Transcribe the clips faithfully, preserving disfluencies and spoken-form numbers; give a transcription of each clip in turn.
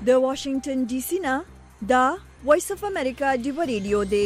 د واشنگټن ډي سي نه دا وایس اف امریکا ډیو ریډیو دی.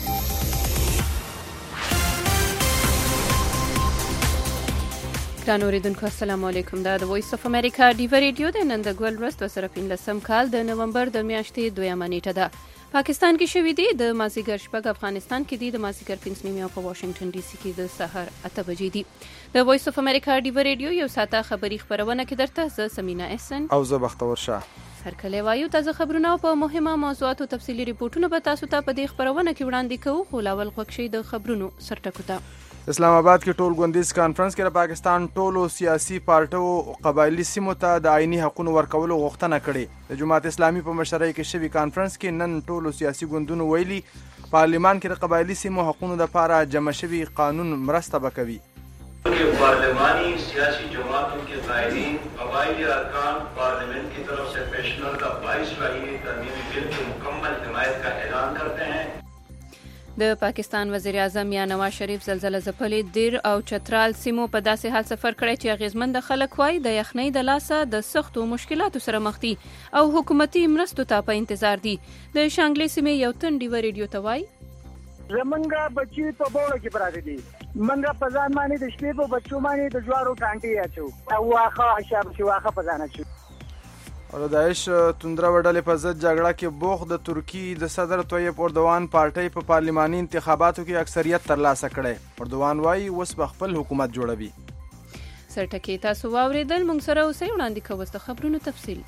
ګران اوریدونکو السلام علیکم. دا د وایس اف امریکا ډیو ریډیو د نن د ګول ورځ دوه زره پنځلسم کال د نومبر د میاشتې دویمه نیټه ده. پاکستان کې شوې دي د مازیګر شپږ، افغانستان کې دي د مازیګر پنځه نیمې او په واشنگټن ډي سي کې د سحر اته بجې دي. د وایس اف امریکا ډیو ریډیو یو ساعته خبري خبرونه کې درته زه سمینا احسن او زه بختور شاه هر کله وایو تازه خبرونه په مهمه موضوعات او تفصیلي ریپورتونه به تاسو ته په دې خبرونه کې وړاندې کوو. خو لاول خوښي د خبرونو سرټکو ته. اسلام آباد کې ټول ګوندیز کانفرنس کې د پاکستان ټولو سیاسي پارټو قبایلی سیمو ته د آئینی حقوقو ورکولو غوښتنه کړې. د جماعت اسلامي په مشرۍ کې شوی کانفرنس کې نن ټولو سیاسي ګوندونو ویلي پارلیمان کې د قبایلی سیمو حقوقو لپاره جمع شوی قانون مرسته وکوي. पार्लिमानी सियासी जमातों के कायदीन कबायली अरकान पार्लियामेंट की तरफ से पेशनर का बाईस रही तरमीमी बिल की मुकम्मल हिमायत का ऐलान करते हैं. د پاکستان وزیر اعظم یا نواز شریف زلزلہ ځپلي دیر او چترال سیمو په داسې حال سفر کړی چې اغیزمند خلک وای د یخنۍ د لاسه د سختو مشکلاتو سره مخ دي او حکومتي مرستو ته په انتظار دي. د شانګلې سیمې یو تن ډیو ریډیو ته وای زمونږ بچي په بوړو کې پراته دي. منګه په ځان باندې د شپې په بچو باندې د جوارو ټانټي اچو او واخه شاب چې واخه په ځان اچو. او د داعش توندره وډلې په ضد جګړه کې بوخ د ترکی د صدر طیب اردوان پارټۍ په پارلماني انتخاباتو کې اکثریت ترلاسه کړي. اردوان وايي اوس به خپل حکومت جوړوي. سرټکی تاسو واوریدل. موږ سره اوسئ وړاندې کوو د خبرونو تفصیل.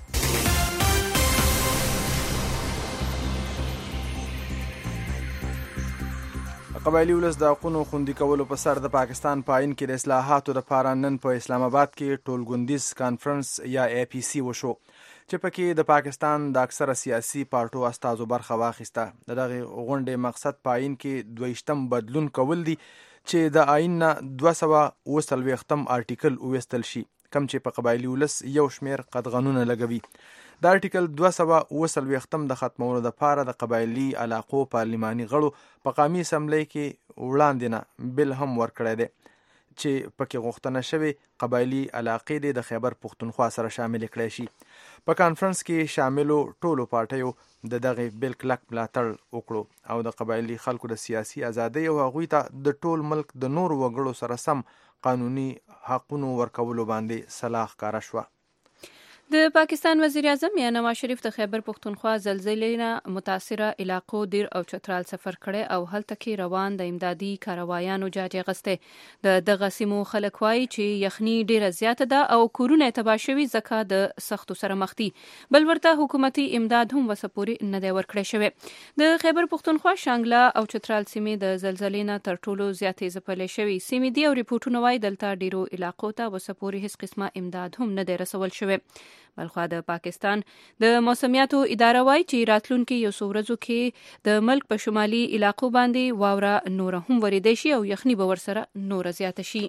قبایلی ولس د حقونو خوندي کولو په سر د پاکستان په آئین کې د اصلاحاتو لپاره نن په اسلام آباد کې ټول ګوندیز کانفرنس یا ای پی سی وشو چې پکې د پاکستان د اکثره سیاسي پارټو استازو برخه واخیسته. د دغه غونډې مقصد په آئین کې دویشتم بدلون کول دي چې د آئین نه دوه سوه اوه څلوېښتم آرټیکل وویستل شي کوم چې په قبایلی ولس یو شمېر قدغنونه لګوي. د آرټیکل دوه سوه اوه څلوېښتم د ختمولو لپاره د قبایلي علاقو پارلماني غړو په قومي اسمبلی کې وړاندې نه بل هم ورکړی دی چې پکې غوښتنه شوې قبایلي علاقې دې د خیبر پښتونخوا سره شامل کړی شي. په کانفرنس کې شاملو ټولو پارټیو د دغه بل کلک ملاتړ وکړو او د قبایلي خلکو د سیاسي ازادۍ او هغوی ته د ټول ملک د نورو وګړو سره سم قانوني حقونو ورکولو باندې صلاح ښکاره شوه. د پاکستان وزیر اعظم یا نواز شریف د خیبر پښتونخوا زلزلې نه متاثره علاقو دیر او چترال سفر کړي او هلته کې روان د امدادي کاروایانو جاج غسته. د دغه سیمو خلک وایي چې یخني ډیره زیاته ده او کورونه تباه شوي ځکه د سختو سره مخ دي. بل ورته حکومتي امداد هم وسه پورې نه دی ورکړی شوی. د خیبر پښتونخوا شانګله او چترال سیمې د زلزلې نه تر ټولو زیاتې ځپلې شوي سیمې دي او ریپورتونه وایي دلته ډیرو علاقو ته وسه پورې هیڅ قسمه امداد هم نه دی رسول شوی. بلخوا د پاکستان د موسمیاتو اداره وایي چې راتلونکي یو څو ورځو کې د ملک په شمالي علاقو باندې واوره نوره هم وریدی شي او یخني به ورسره نوره زیاته شي.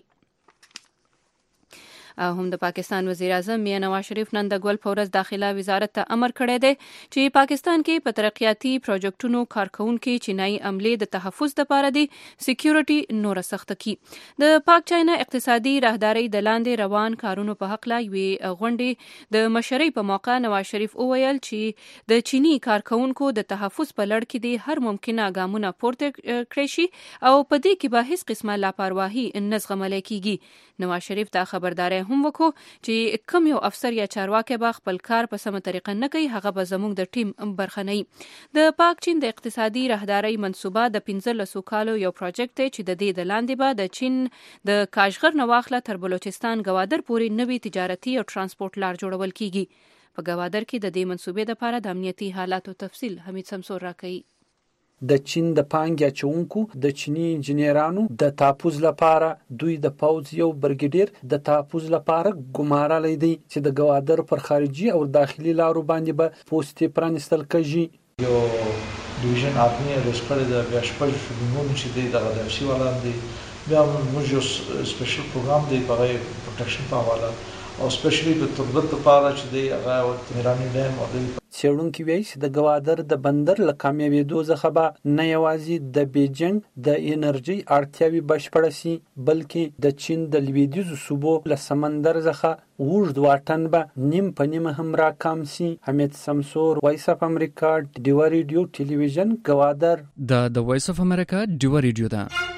او هم د پاکستان وزیر اعظم میاں نواز شریف نن د ګول په ورځ داخله وزارت ته امر کړی دی چې پاکستان کې په ترقیاتي پروژیکټونو کارکونکو چینایي عملې د تحفظ لپاره دي سکیورټي نور سخت کی. د پاک چاینا اقتصادي راهداري د لاندې روان کارونو په حق لا وی غونډې د مشرۍ په موقع نواز شریف وویل چې د چینی کارکونکو د تحفظ په لړ کې دي هر ممکنه ګامونه پورته کړی شي او په دې کې به هیڅ قسمه لاپرواهي نه زغمل کیږي. نواز شریف ته خبرداري هم وکړو چې کوم یو افسر یا چارواکي به خپل کار په سمه طریقه نه کوي هغه به زموږ د ټیم برخه نه وي. د پاک چین د اقتصادي راهداري منصوبه د پنځلسو کالو یو پروجیکټ دی چې د دې د لاندې به د چین د کاشغر نه واخله تر بلوچستان ګوادر پورې نوي تجارتي او ترانسپورت لار جوړول کیږي. په ګوادر کې د دې منصوبې لپاره د امنیتي حالاتو تفصیل حمید سمسور راکوي. د چین د پانګې اچونکو د چینی انجنیرانو د تحفظ لپاره دوی د پوځ یو برګډیر د تحفظ لپاره ګمارلی دی چې د ګوادر پر خارجي او داخلي لارو باندې به پوستې پرانستل کېږي. یو ډیویژن آرمي رسپل د بیا شپږ شګونو چې دی دغه د سی ولان دی بیا موږ یو سپیشل پروګرام دی په پروټیکشن په حواله او سپیشلی په تربت لپاره چې دی هغه تمیرانی ډیم او د څېړونکي وایي چې د ګوادر د بندر له کامیابېدو څخه به نه یوازې د بیجینګ د انرژي اړتیاوې بشپړه سي بلکې د چین د لویدیځو صوبو له سمندر څخه اوږد واټن به نیم په نیمه هم راکم سي. حمید سمسور، وایس اف امریکا، ډیوه ریډیو ټلویزیون، ګوادر. دا د وایس اف امریکا ډیوه ریډیو ده.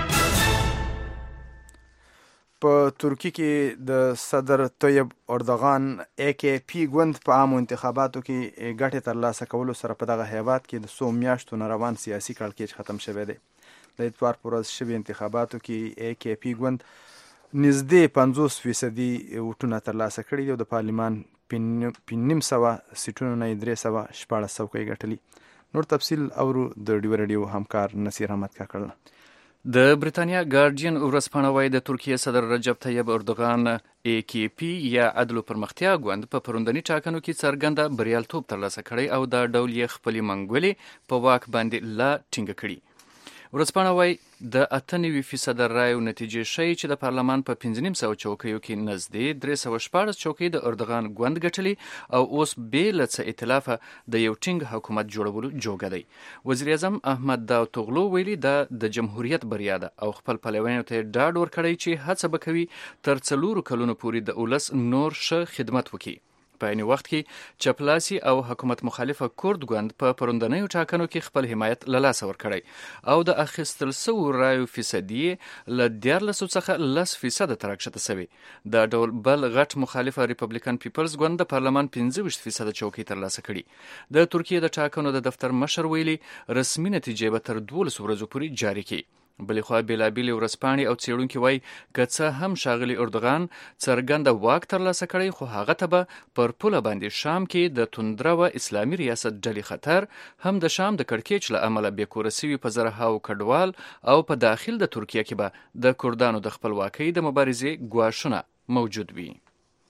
په ترکی کې د صدر طیب اردوغان ای کې پی ګوند په عامو انتخاباتو کې ګټې ترلاسه کولو سره په دغه هیواد کې د څو میاشتو نه روان سیاسي کړکېچ ختم شوی دی. د اتوار په ورځ شوي انتخاباتو کې ای کې پی ګوند نږدې پنځوس فیصدي ووټونه ترلاسه کړي دي او د پارلمان په نیم سوه سیټونو نه یې درې سوه شپاړس څوکۍ ګټلي. نور تفصیل اورو د ډیوه ریډیو همکار نصیر احمد کاکړ. د بریتانیا ګارډین ورځپاڼه وايي د ترکیې صدر رجب طیب اردوغان ای کې پی یا عدل و پرمختیا ګوند په پروندني ټاکنو کې څرګنده بریالیتوب ترلاسه کړی او دا ډول یې خپلې منګولې په واک باندې لا ټینګه کړي. ورځپاڼه وايي د اته نوي فیصده رایو نتیجې ښیي چې د پارلمان په پنځه نیم سوه چوکیو کې نږدې درې سوه شپاړس چوکۍ د اردوغان ګوند ګټلي او اوس بې له څه ائتلافه د یو ټینګ حکومت جوړولو جوګه دی. وزیر اعظم احمد داوطوغلو ویلي دا د جمهوریت بریا ده او خپل پلویانو ته ډاډ ورکړی چې هڅه به کوي تر څلورو کلونو پورې د ولس نور ښه خدمت وکړي. په عین وخت کې چپلاسي او حکومت مخالفه کورد ګوند په پروندنیو ټاکنو کې خپل حمایت له لاسه ورکړی او د اخیستل سوو رایو فیصدي له دیارلسو څخه لس فیصده ته راکښته سوي. دا ډول بل غټ مخالفه ریپبلیکن پیپلز ګوند د پارلمان پنځه ویشت فیصده چوکۍ ترلاسه کړي. د ترکیې د ټاکنو د دفتر مشر ویلي رسمي نتیجې به تر دولسو ورځو پورې جاري کړي. بلې خوا بېلابېلې ورځپاڼې او څېړونکي وایي که څه هم ښاغلي اردوغان څرګنده واک ترلاسه کړی خو هغه ته به پر پوله باندې شام کې د توندروه اسلامي ریاست ډلې خطر هم د شام د کړکېچ له امله بېکوره سوي په زرهاو کډوال او په داخل د ترکیه کې به د کردانو د خپلواکۍ د مبارزې ګواښونه موجود وي.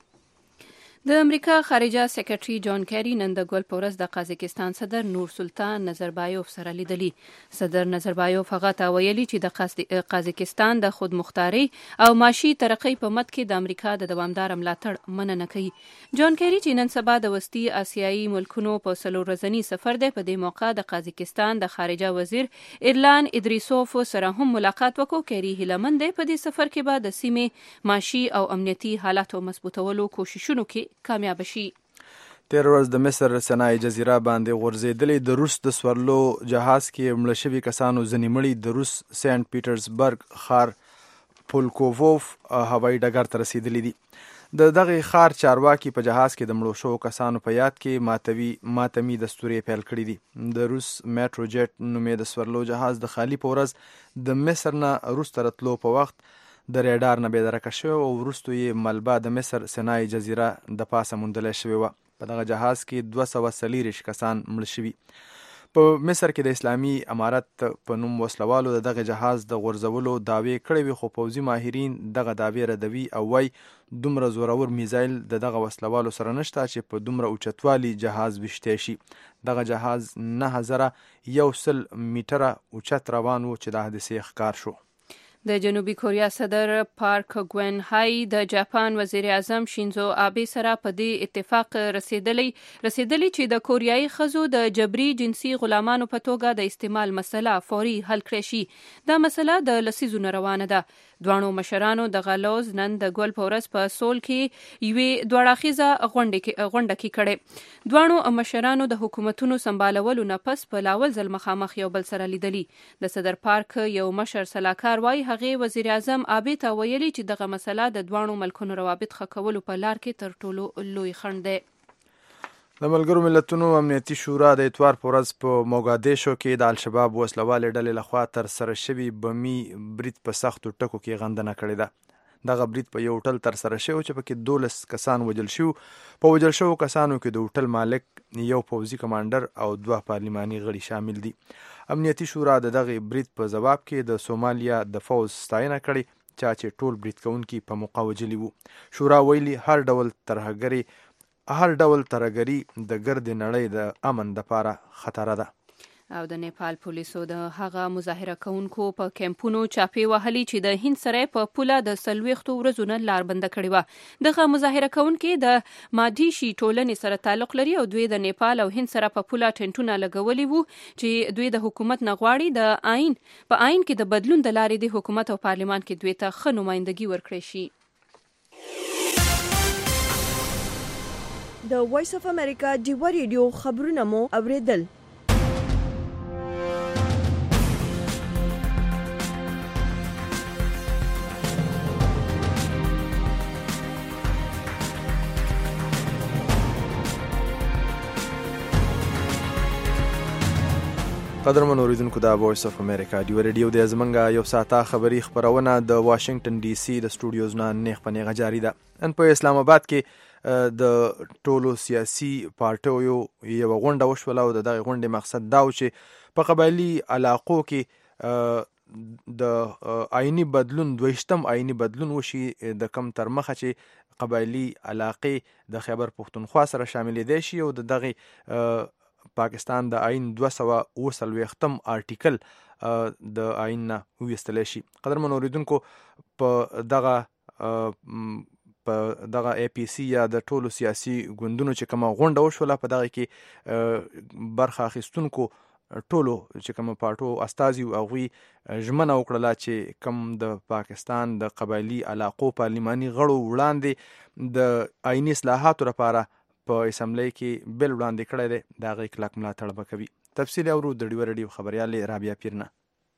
د امریکا خارجه سیکرټري جان کیری نن د ګل په ورځ د قازقستان صدر نور سلطان نظربایوف سره لیدلی. صدر نظربایوف هغه ته ویلي چې د قازقستان د خودمختاري او معاشي ترقۍ په مد کې د امریکا د دوامدار ملاتړ مننه کوي. جان کیری چې نن سبا د وسطي اسیایي ملکونو په څلور ورځني سفر دی په دې موقع د قازقستان د خارجه وزیر ایرلان ادریسوف سره هم ملاقات وکړ. کیری هیله مند دی په دې سفر کې به د سیمې معاشي او امنیتي حالاتو مضبوطولو کوششونو کې کامیاب شي. تیر ورځ د مصر سنای جزیره باندې غورځېدلې د روس د سورلو جهاز کې مړه شوي کسانو ځینې مړي د روس سینټ پیټرزبرګ ښار پولکووف هوایي ډګر ته رسېدلي دي. د دغه ښار چارواکي په جهاز کې د مړو شوو کسانو په یاد کې ماتوي ماتمي دستورې پیل کړي دي. د روس میټرو جیټ نومې د سورلو جهاز د خالي په ورځ د مصر نه روس ته راتلو په وخت د ریډار نه بېدرکه شوی او وروستو یې ملبه د مصر سنای جزیره د پاسه موندلی شوې وه. په دغه جهاز کې دوه سوه څلېرویشت کسان مړه شوي. په مصر کې د اسلامي امارت په نوم وسلوالو د دغه جهاز د غورځولو دعوې کړې وي خو پوځي ماهرین دغه دعوې ردوي او وایي دومره زورور میزایل د دغه وسلوالو سره نشته چې په دومره اوچتوالي جهاز ویشتی شي. دغه جهاز نهه زره یو سل میټره اوچت روان و چې د حادثې ښکار شو. د جنوبي کوریا صدر پارک ګوین های د جاپان وزیر اعظم شینزو آبی سره په دې اتفاق رسیدلی رسیدلی چې د کوریایي ښځو د جبري جنسي غلامانو په توګه د استعمال مسله فوري حل کړی شي. دا مسله د لسیزو نه روانه ده. دواړو مشرانو د غلوز نن د ګل په ورځ په سول کې یوې دواړاخیزه غونډه کې کړې. دواړو مشرانو د حکومتونو سمبالولو نه پس په لاول ځل مخامخ یو بل سره لیدلي. د صدر پارک یو مشر سلاکار وایي هغې وزیر اعظم آبی ته ویلي چې دغه مسله د دواړو ملکونو روابط ښه کولو په لار کې تر ټولو لوی خنډ دی. د ملګرو ملتونو امنیتي شورا د اتوار په ورځ په موګادیشو کې د الشباب وسلوالې ډلې لخوا ترسره شوي بمي برید په سختو ټکو کې غندنه کړې ده. دغه برید په یو هوټل ترسره شوی چې پکې دولس کسان وژل شوي. په وژل شوو کسانو کې د هوټل مالک، یو پوځي کمانډر او دوه پارلماني غړي شامل دي. امنیتي شورا د دغه برید په جواب کې د سومالیا د فوز ستاینه کړې چا چې ټول برید کوونکي په موقع وژلي وو. شورا ویلي هر ډول ترهګري هر ډول ترهګري د ګرد نړۍ د امن لپاره خطر ده. او د نیپال پولیسو د هغه مظاهره کوونکو په کمپونو چاپې وهلي چې د هند سره په پوله د څلوېښتو ورځو نه لار بنده کړې وه. دغه مظاهره کوونکي د مادیشي ټولنې سره تعلق لري او دوی د نیپال او هند سره په پوله ټنټونه لګولي وو چې دوی د حکومت نه غواړي د آئین په آئین کې د بدلون د لارې د حکومت او پارلمان کې دوی ته ښه نمایندګي ورکړی شي. د وایس اف امریکا ډیوه ریډیو خبرونه مو اوریدل. قدرمن اوریدونکو د وایس اف امریکا ډیوه ریډیو د زمنګا یو ساعته خبری خبرونه د واشنگټن ډي سي د سټوډیوز نه نیغ په نیغه جاری ده. ان په اسلام آباد کې د ټولو سیاسي پارټیو یو غونډه وشوله او دغه غونډې مقصد دا و چې په قبایلی علاقو کې د آئینی بدلون دویشتم آئینی بدلون وشي د کم تر مخه چې قبایلی علاقې د خیبر پختونخوا سره شامل دي شي او دغه پاکستان د آئین دوه سوه اوه څلوېښتم آرټیکل د آئین نه وویستلی شي. قدرمن اوریدونکو په دغه په دغه اے پی سی یا د ټولو سیاسي ګوندونو چې کومه غونډه وشوله په دغه کې برخه اخیستونکو ټولو چې کومه پارټو استازي او هغوی ژمنه وکړله چې کوم د پاکستان د قبایلي علاقو پارلماني غړو وړاندې د آئیني اصلاحاتو لپاره په اسمبلی کې بل وړاندې کړی دی د هغې کلک ملاتړ به کوي. تفصیل اورو د ډیوه ریډیو خبریالې رابعه پیرنه.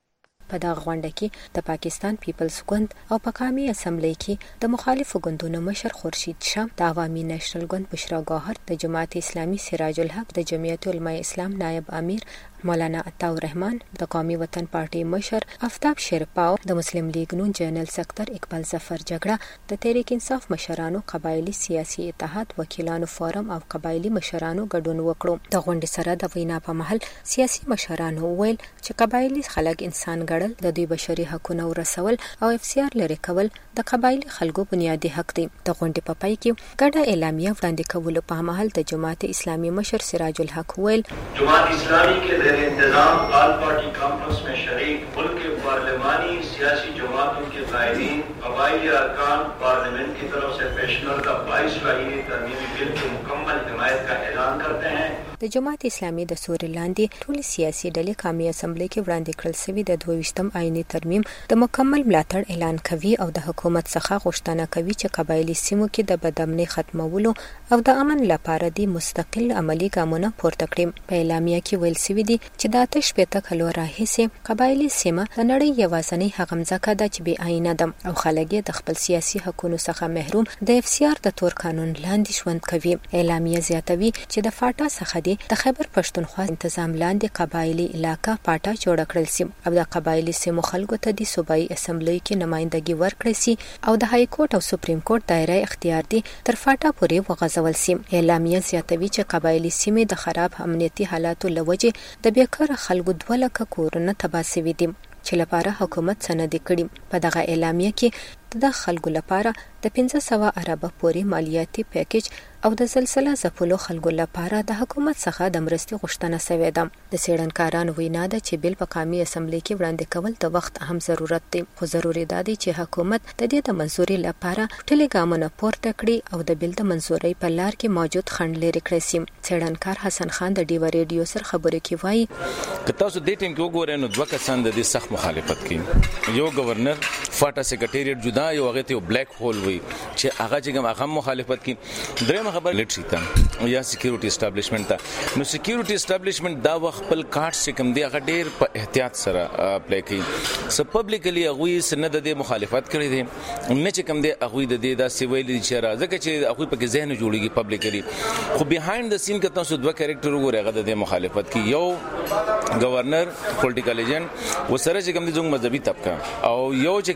په دغه غونډه کې د پاکستان پیپلز ګوند او په قومي اسمبلی کې د مخالفو ګوندونو مشر خورشید شاه، د عوامي نېشنل ګوند بشرا ګوهر، د جماعت اسلامي سراج الحق، د جمعیت علماء اسلام نائب امیر مولانا عطاء الرحمن، د قومي وطن پارټي مشر آفتاب شیرپاو، د مسلم لیگ نون جنرال سکتر اقبال ظفر جګړه، د تحریک انصاف مشرانو، قبایلی سیاسي اتحاد وکیلانو فورم او قبایلی مشرانو ګډون وکړو. د غونډې سره د وینا په محل سیاسي مشرانو وویل چې قبایلی خلک انسان ګڼل، د دوی بشري حقونه ورسول او اف سی آر لري کول د قبایلی خلکو بنیادی حق دی. د غونډې په پای کې ګډه اعلامیه وړاندې کولو په محل د جماعت اسلامي مشر سراج الحق ویل جماعت اسلامی کے زیر انتظام آل پارٹی کانفرنس میں شریک ملک کے پارلیمانی سیاسی جماعتوں کے قائدین قبائلی ارکان پارلیمنٹ کی طرف سے پیشنر کا بائیس رائے ترمیمی بل کی مکمل حمایت کا اعلان کرتے ہیں. د جماعت اسلامي د سوري لاندې ټول سیاسي ډلې قومي اسمبلی کې وړاندې کړل شوی د دویشتم آئینی ترمیم د مکمل ملاتړ اعلان کوي او د حکومت څخه غوښتنه کوي چې قبایلی سیمو کې د بدامنۍ ختمولو او د امن لپاره د مستقل عملی ګامونه پورته کړي. په اعلامیه کې ویل شوی دی چې د اته شپېته کلو راهیسې قبایلی سیمه د نړۍ یوازینۍ هغه ځمکه ده چې بې آئینه ده او خلک د خپل سیاسي حقونو څخه محروم د اف سی آر د تور قانون لاندې ژوند کوي. اعلامیه زیاتوي چې د فاټا څخه د خیبر پښتونخوا تنظیم لاندې قبایلی علاقه پاټا جوړ کړل سي او د قبایلی سیمو خلکو ته د صوبایي اسمبلی کې نمائندګي ورکړل سي او د های کورټ او سپریم کورټ دایره اختیار دي تر فاټا پورې وغځول سي. اعلامیه زیاتوي چې قبایلی سیمې د خراب امنیتي حالاتو لوجې د بیکاره خلکو دوه لکه کورونه تباه شوي دي چې لپاره حکومت سند کړي. په دغه اعلامیه کې د خلکو لپاره د پنځه سوه اربه پورې مالیاتي پیکیج او د زلزلې ځپلو خلکو لپاره د حکومت څخه د مرستې غوښتنه شوې ده. د څېړنکارانو وینا ده چې بل په قومي اسمبلی کې وړاندې کول د وخت هم ضرورت دی، خو ضروري ده چې حکومت د دې د منځوري لپاره ټولې ګامونه پورته کړي او د بل د منځوري په لار کې موجود خنډ لري کړی سي. څېړنکار حسن خان د ډیو ریډیو سره خبرې کې وایي که تاسو دې ټیم کې وګورئ نو دوه کسان د دې سخت مخالفت کوي. یو گورنر فاټا سیکریټریټ جدا یو هغه ته بلیک هول وي چې هغه چې هغه مخالفت کوي. درېمه خبر لټري ته یا سکیورټي اسټابلیشمنت ته نو سکیورټي اسټابلیشمنت دا وخت خپل کارت چې کوم دی هغه ډېر په احتیاط سره اپلای کوي. سو پبلکلی هغوی سره د دې مخالفت کړی دی نه چې کوم دی هغوی د دې داسې ویلي چې راځکه چې هغوی پکې ذهن جوړېږي پبلکلی، خو بیهایند د سین که تاسو دوه کریکټر وګورئ هغه د دې مخالفت کوي. یو گورنر پولیټیکل ایجنټ و سره چې کوم دی زموږ مذهبي طبقه او یو چې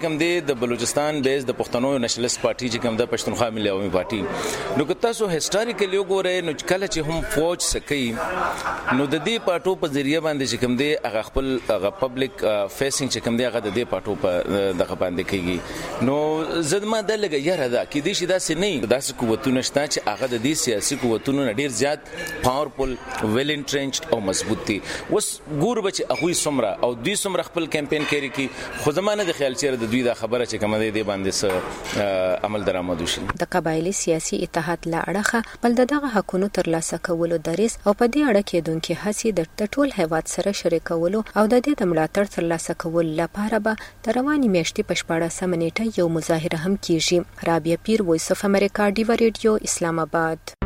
چې کوم دی د بلوچستان بیس د پښتنو نېشنلست پارټي چې کوم د پښتونخوا ملي عوامي پارټي نو که تاسو هیستوریکلی وګورئ نو کله چې هم فوج سکی نو د دې پارټو په ذریعہ باندې چې کوم دی هغه خپل هغه پبلک فیسینګ چې کوم دی هغه د دې پارټو په دغه باندې کیږي نو زدما د لګ یاره دا کې دې شي داسې نه داسې قوتونه شته چې هغه د دې سیاسي قوتونو ډیر زیات پاورفل ویل انټرنچډ او مضبوط دي اوس ګور بچ هغه سمره او دوی سمره خپل کمپاین کوي کی خو زمانه د خیال چیرې د دوی د خبره چې کوم دی باندې س عمل درآمد وشي د قبایلی سیاسي اتحاد لا اړه بل دغه حقونو ترلاسه کولو دریس او په دې اړه کې دونکو هڅې د ټول هیواد سره شریکولو او د دې د ملاتړ ترلاسه کولو لپاره به د رواني میاشتې په شپاړسمه نیټه یو مظاهره هم کیږي. رابعه پیر، وایس اف امریکا، ډیوا ریډیو، اسلام آباد.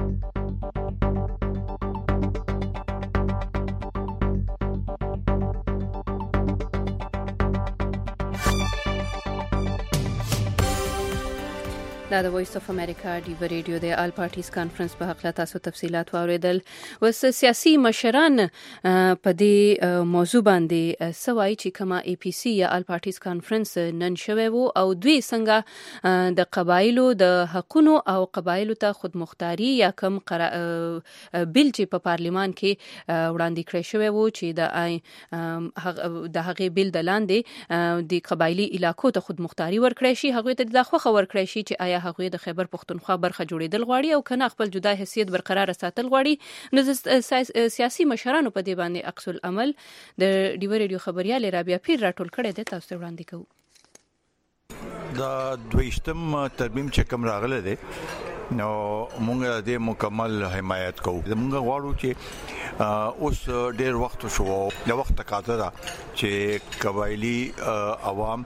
دا د وایس اف امریکا ډیوا ریډیو د آل پارټیز کانفرنس په حق لا تاسو تفصيلات واوریدل. وس سیاسي مشران په دې موضوع باندې سوای چې کما ای پی سی یا آل پارټیز کانفرنس نن شوه وو او دوی څنګه د قبایلو د حقونو او قبایلو ته خودمختاري یا کم قرا... بل چې په پارلیمان کې وړاندې کړی شوی وو چې د د هغه بل د لاندې د قبایلی علاقو ته خودمختاري ورکړی شي هغه ته د خوخه ورکړی شي چې آیا هغه د خیبر پختونخوا برخه جوړیدل غواړي او کنه خپل جدا حیثیت برقرار ساتل غواړي. نو سیاسي مشرانو په دې باندې عکس العمل د ډیوا ریډیو خبريال رابعه پیر راټول کړی دی، تاسو وړاندې کوو. دا دویشتم ترمیم چې کوم راغله دی نو موږ د مکمل حمایت کوو. موږ غواړو چې اوس ډیر وخت شو د وخت تقاضا ده چې قبایلی عوام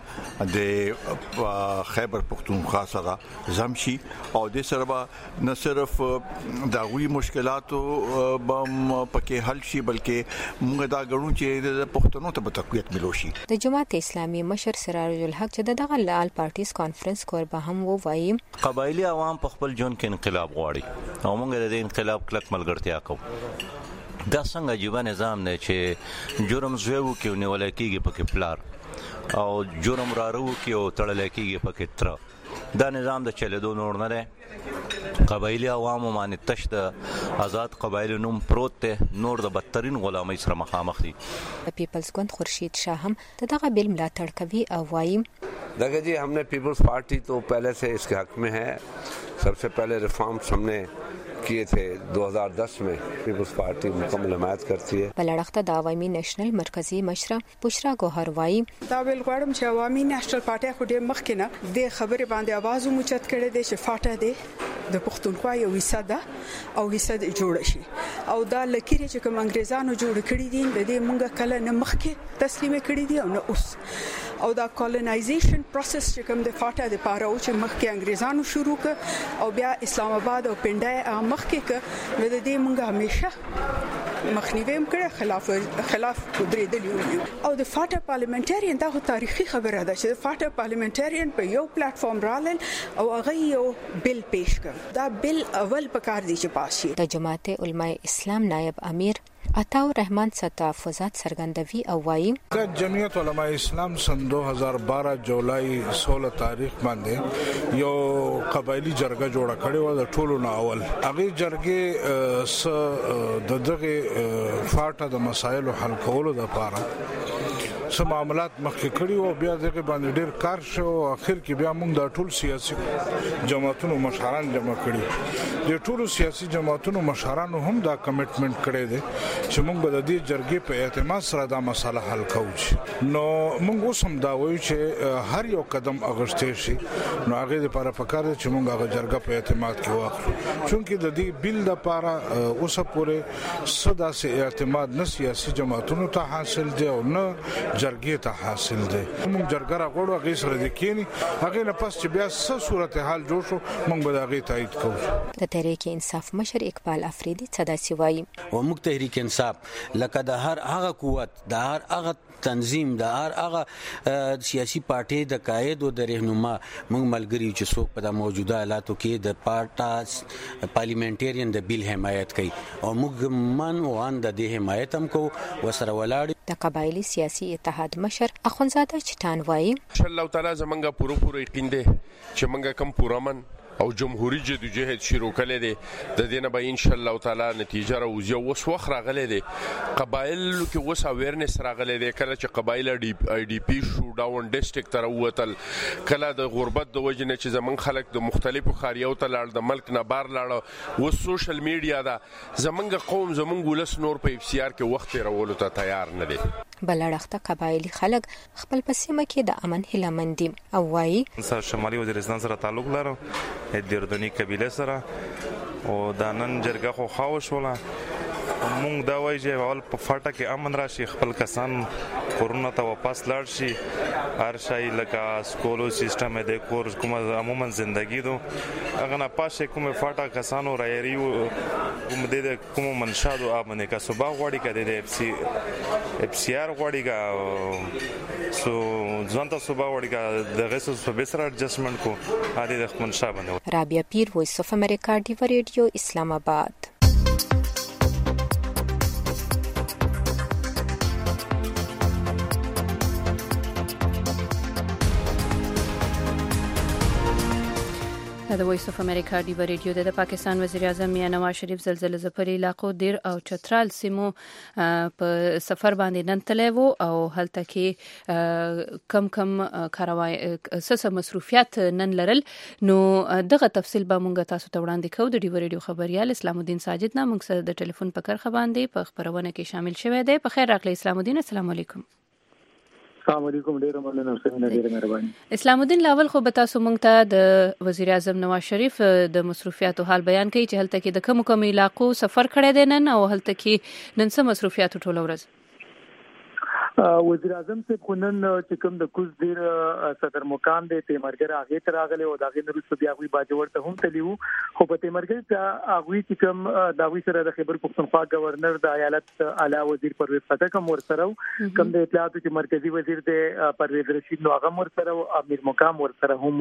د خیبر پختونخوا سره زمشي او د سره نه صرف د غوي مشکلاتو بم پکې حل شي بلکې موږ دا غواړو چې د پښتنو ته تقویت ملو شي. د جماعت اسلامي مشر سراج الحق چې دغه لال پارټیز کانفرنس کور به هم و وایي قبایلی عوام په خپل ژوند کې انقلاب غواړي او موږ د انقلاب کلک ملګرتیا کوو. دا څنګه عجیب نظام نه چې جرم زویو کې نیول کېږي پکې پلار او جرم رارو کې او تړل کېږي پکې تر دا نظام د چلیدو نور نه دی. قبایلی عوامو باندې تش د آزاد قبایل نوم پروت ته نور د بدترین غلامۍ سره مخامخ دي. د پیپلز ګوند خورشید شاه هم دغه بیل ملاتړ کوي او وایي देखिए जी हमने पीपल्स पार्टी तो पहले से इसके हक में है. सबसे पहले रिफॉर्म्स हमने किए थे दो हज़ार दस में. पीपल्स पार्टी मुकम्मल हिमायत करती है. بلړخته د عوامي نېشنل مرکزی مشره بشرا ګوهر وایي دا ویل غواړم چې عوامي نېشنل پارټي خو ډېر مخکې نه د خبرې باندې आवाज موچت کړي دي چې فاټه دي د پښتونخوا یو حصہ ده او حصہ جوړ شي او دا لکیره چې کوم انګريزانو جوړ کړي دي د دې مونږه کله نه مخکې تسلیم کړي دي او نه اوس او دا کولونایزیشن پروسس چې کوم د فاټه د پاره او چې مخکې انګريزانو شروع ک او بیا اسلام آباد او پنډای مخکې ک نو د دې مونږه همیشه مخنیوي کړه خلاف خلاف درېدل یو او د فاټه پارلیمنټریان دا تاریخي خبره ده چې د فاټه پارلیمنټریان په یو پلیټ فارم رالل او هغه یو بل پیش کړ. دا بل اول پکار دی چې پاس شي. د جماعت علماء اسلام نائب امیر عطاء الرحمن ستافوزات سرګندوي او وایي جمعیت علماء اسلام سن دو هزار بارہ جولای سولہ تاریخ باندې یو قبایلی جرګه جوړه کړې و د ټولو نه اول. هغه جرګه س د دغه فاټه د مسایلو حل کولو لپاره سم معاملات مخکې کړي او بیا دغه باندې ډیر کار شو. اخر کې بیا موږ د ټول سیاسي جماعتونو مشران جمع کړي. د ټول سیاسي جماعتونو مشرانو هم دا کمټمنټ کړی دی چې موږ به د دې جرګې په اعتماد سره دا مسله حل کوو. نو موږ اوس هم دا وایو چې هر یو قدم اغشتې شي نو هغه لپاره پکار دی چې موږ هغه جرګه په اعتماد کې واخلو چونکه د دې بیل لپاره اوس پورې صدا سي اعتماد نه سیاسي جماعتونو ته حاصل دی او نه جرګې ته حاصل دی. موږ جرګه راغړو هغه سره د کینی هغه نه پس چې بیا څه صورتحال جوړ شو موږ به هغه تایید کوو. د تحریک انصاف مشر اقبال افریدي صدا سی وایي او موږ تحریک انصاف لکه د هر هغه قوت د هر هغه تنظیم د هر هغه سیاسي پارټي د قائد او د رهنما موږ ملګری چې څوک په د موجوده حالاتو کې د پارټاس پارلیمنټریان د بیل حمایت کوي او موږ من وان د دې حمایت هم کو وسره ولاړ. د قبایلی سیاسي اتحاد مشر اخونزاده چټان وایي ان شاء الله تعالی زمونږه پوره پوره یقین دی چې مونږه کم پورامن او جمهوریت جدوجہد شروع کړي دي د دینه به ان شاء الله تعالی نتیجه راوځي او وس وخت راغلي دي قبایل کې وس اویرنس راغلي دي کله چې قبایل ای ډی پی شو ډاون ډیسټریکټ تر وتل کله د غربت د وجنه چې زمون خلک د مختلفو خاریو ته لاړ د ملک نه بار لاړ و سوشل میډیا دا زمونږ قوم زمونږ ولس نور په اف سی آر کې وخت راولو ته تیار نه دي بلړخته قبایلی خلک خپل پسیمه کې د امن هیله مندي او وایي شمالي وزیرستان سره تعلق لرم د اردني قبيله سره او د نن جرګه خو خاوش ولا مونږ دا وایي چې اول په فاټه کې امن راشي خپل کسان کورونه ته واپس لاړ شي هر شي لکه سکولو سیستم د کورس کومه عموما ژوندۍ دو هغه نه پاسه کومه فاټه کسانو رايري کوم د کوم منشادو امنه کا صبح غوړي کده د اف سی اف سی آر غوړي کا سو ځانته صبح غوړي کا د غسل په بسر اډجستمنت کو هدي د منشا باندې رابعه پیر وایس اف امریکا دی ریډیو اسلام آباد د وایس اف امریکا دی ریډیو د پاکستان وزیر اعظم میاں نواز شریف زلزلې زپري علاقو دیر او چترال سیمو په سفر باندې نن تللی وو او هلته کې کم کم کاروای سس مصروفیات نن لرل نو دغه تفصیل به مونږ تاسو ته وړاندې کوو د دی ریډیو خبريال اسلام الدین ساجد نه مونږ سره د ټلیفون په کرخه باندې په خبرونه کې شامل شوی دی په خیر راغلی اسلام الدین السلام علیکم السلام علیکم ډیر مننه سمینه ډیر مهرباني اسلام الدین لاول خو به تاسو مونږ ته د وزیر اعظم نواز شریف د مصروفیاتو حال بیان کړي چې هلته کې د کوم کوم علاقو سفر کړی دی نن او هلته کې نن څه مصروفیات ټول ورځ وزیر اعظم سے خنن چې کوم د کوز دیر صدر مقام دی تیمرګر هغه تر راغله او داغه نورستو بیا غوي باجوړ ته هم تلیو خو په تیمرګر ته هغه چې کوم داوی سره د خیبر پختونخوا گورنر د ایالت اعلی وزیر پرویز فتح کوم ورسره کوم د اطلاعات چې مرکزی وزیر دی پرویز رشید نو هغه ورسره او امیر مقام ورسره هم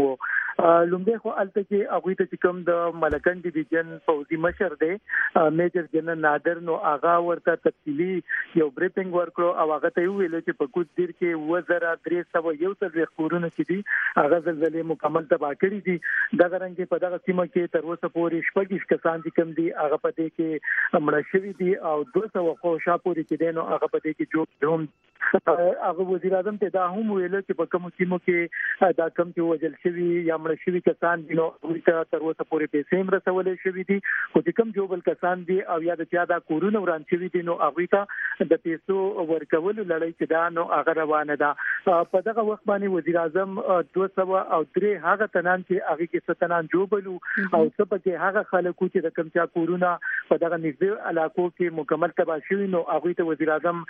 لومبه خو الته کې هغه ته چې کوم د ملکن ډیویژن فوزي مشر دی میجر جنرال نادر نو هغه ورته تفصیلی یو بریفینګ ورکړو او هغه ته ویل چې په کوڅ دیر کې وزره درې سو یو څل خورونه چې دي هغه زلزلې مکمل تباہ کړې دي دا غرنګ په دغه سیمه کې تر اوسه پورې شپږ کسان دي کم دي هغه په دې کې مړ شوي دي او دوه سو خو شاپوري کې دي نو هغه په دې کې جوړ هم هغه وزیر اعظم ته دا هم ویل چې په کوم سیمو کې دا کم چې وجل شوي یا مړ شوي کسان دي نو ورته تر اوسه پورې پیسې هم رسولې شوي دي خو چې کوم جوړل کسان دي او یا د چا دا کورونه وران شوي دي نو هغه ته د پیسو ورکول لړۍ چې دا نو هغه روانه ده په دغه وخت باندې وزیر اعظم دوه سو او درې هغه تنان چې هغه کې ستنان جوړبلو او څه پکې هغه خلکو چې د کم چا کورونه په دغه نږدې علاقو کې مکمل تباہ شوي نو هغه ته وزیر اعظم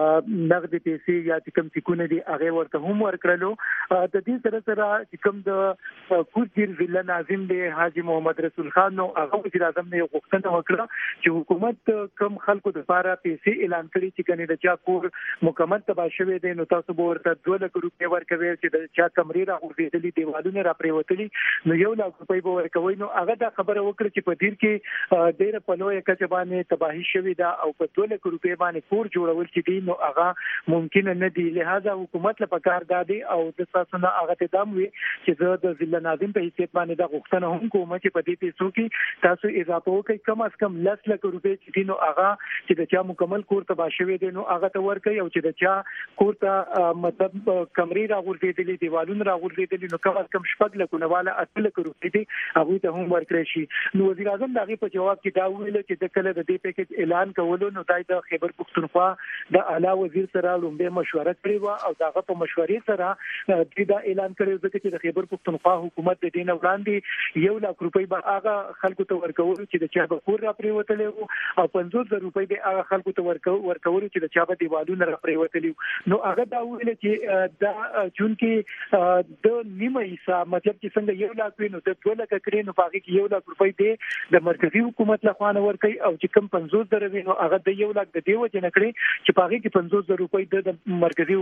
نقد پیسې یا چې کوم څکونه دي هغه ورته هم ورکړلو د دې سره سره چې کوم د کوټیر ضلع ناظم دی حاجی محمد رسول خان نو هغه وزیر اعظم نه غوښتنه وکړه چې حکومت کم خلکو د لپاره پیسې اعلان کړي چې کني د چا کور مکمل تباہ شوی دی نو تاسو به ورته دوه لک روپۍ ورکوي چې د چا کمرې را غورځېدلي دیوالونه را پریوتلي نو یو لک روپۍ به ورکوي نو هغه دا خبره وکړه چې په دیر کې ډېر په لوی کچه باندې تباہي شوی دا او په دوه لک روپۍ باندې کور جوړول چې دي نو هغه ممکن نه دی لہذا حکومت له پکار دادي او د ساسونه هغه ته دام وي چې زه د ضلع ناظم په حیثیت باندې دا غوښتنه هم کوم چې په دې پیسو کې تاسو اضافه وکړئ کم از کم لس لک روپۍ چې دي نو هغه چې د چا مکمل کور تباہ شوی دی نو هغه ته ورکړي او چې د چا کور ته مطلب کمرې را غورځېدلې دیوالونه را غورځېدلې نو کم از کم شپږ لکونه والا اته لک روپۍ دي هغه ته هم ورکړي شي نو وزیر اعظم دغه په جواب کې دا ویل چې د کله د دې پیکیج اعلان کولو نو دای د خیبر پختونخوا د اعلی وزیر سره لومبه مشوره کړې و او دغه په مشورې سره د دا اعلان کړی ځکه چې د خیبر پختونخوا حکومت د دین وړاندې یو لک روپۍ به هغه خلکو ته ورکول چې د چا به کور را پریوتلې او پنځوس زره روپۍ به هغه خلکو ته ورکول چې د چا به دیوالونه را پریوتلې نو هغه دا ویل چې دا جون کې د نیمه حصہ مطلب چې څنګه یو لک وینو د دوه لک کړي نو پاږي کې یو لک روپۍ دی د مرکزی حکومت له خوا نه ورکړي او چې کم پنځوس زره وینو هغه د یو لک د دیو جن کړي چې پاږي کې پنځوس زره روپۍ د مرکزی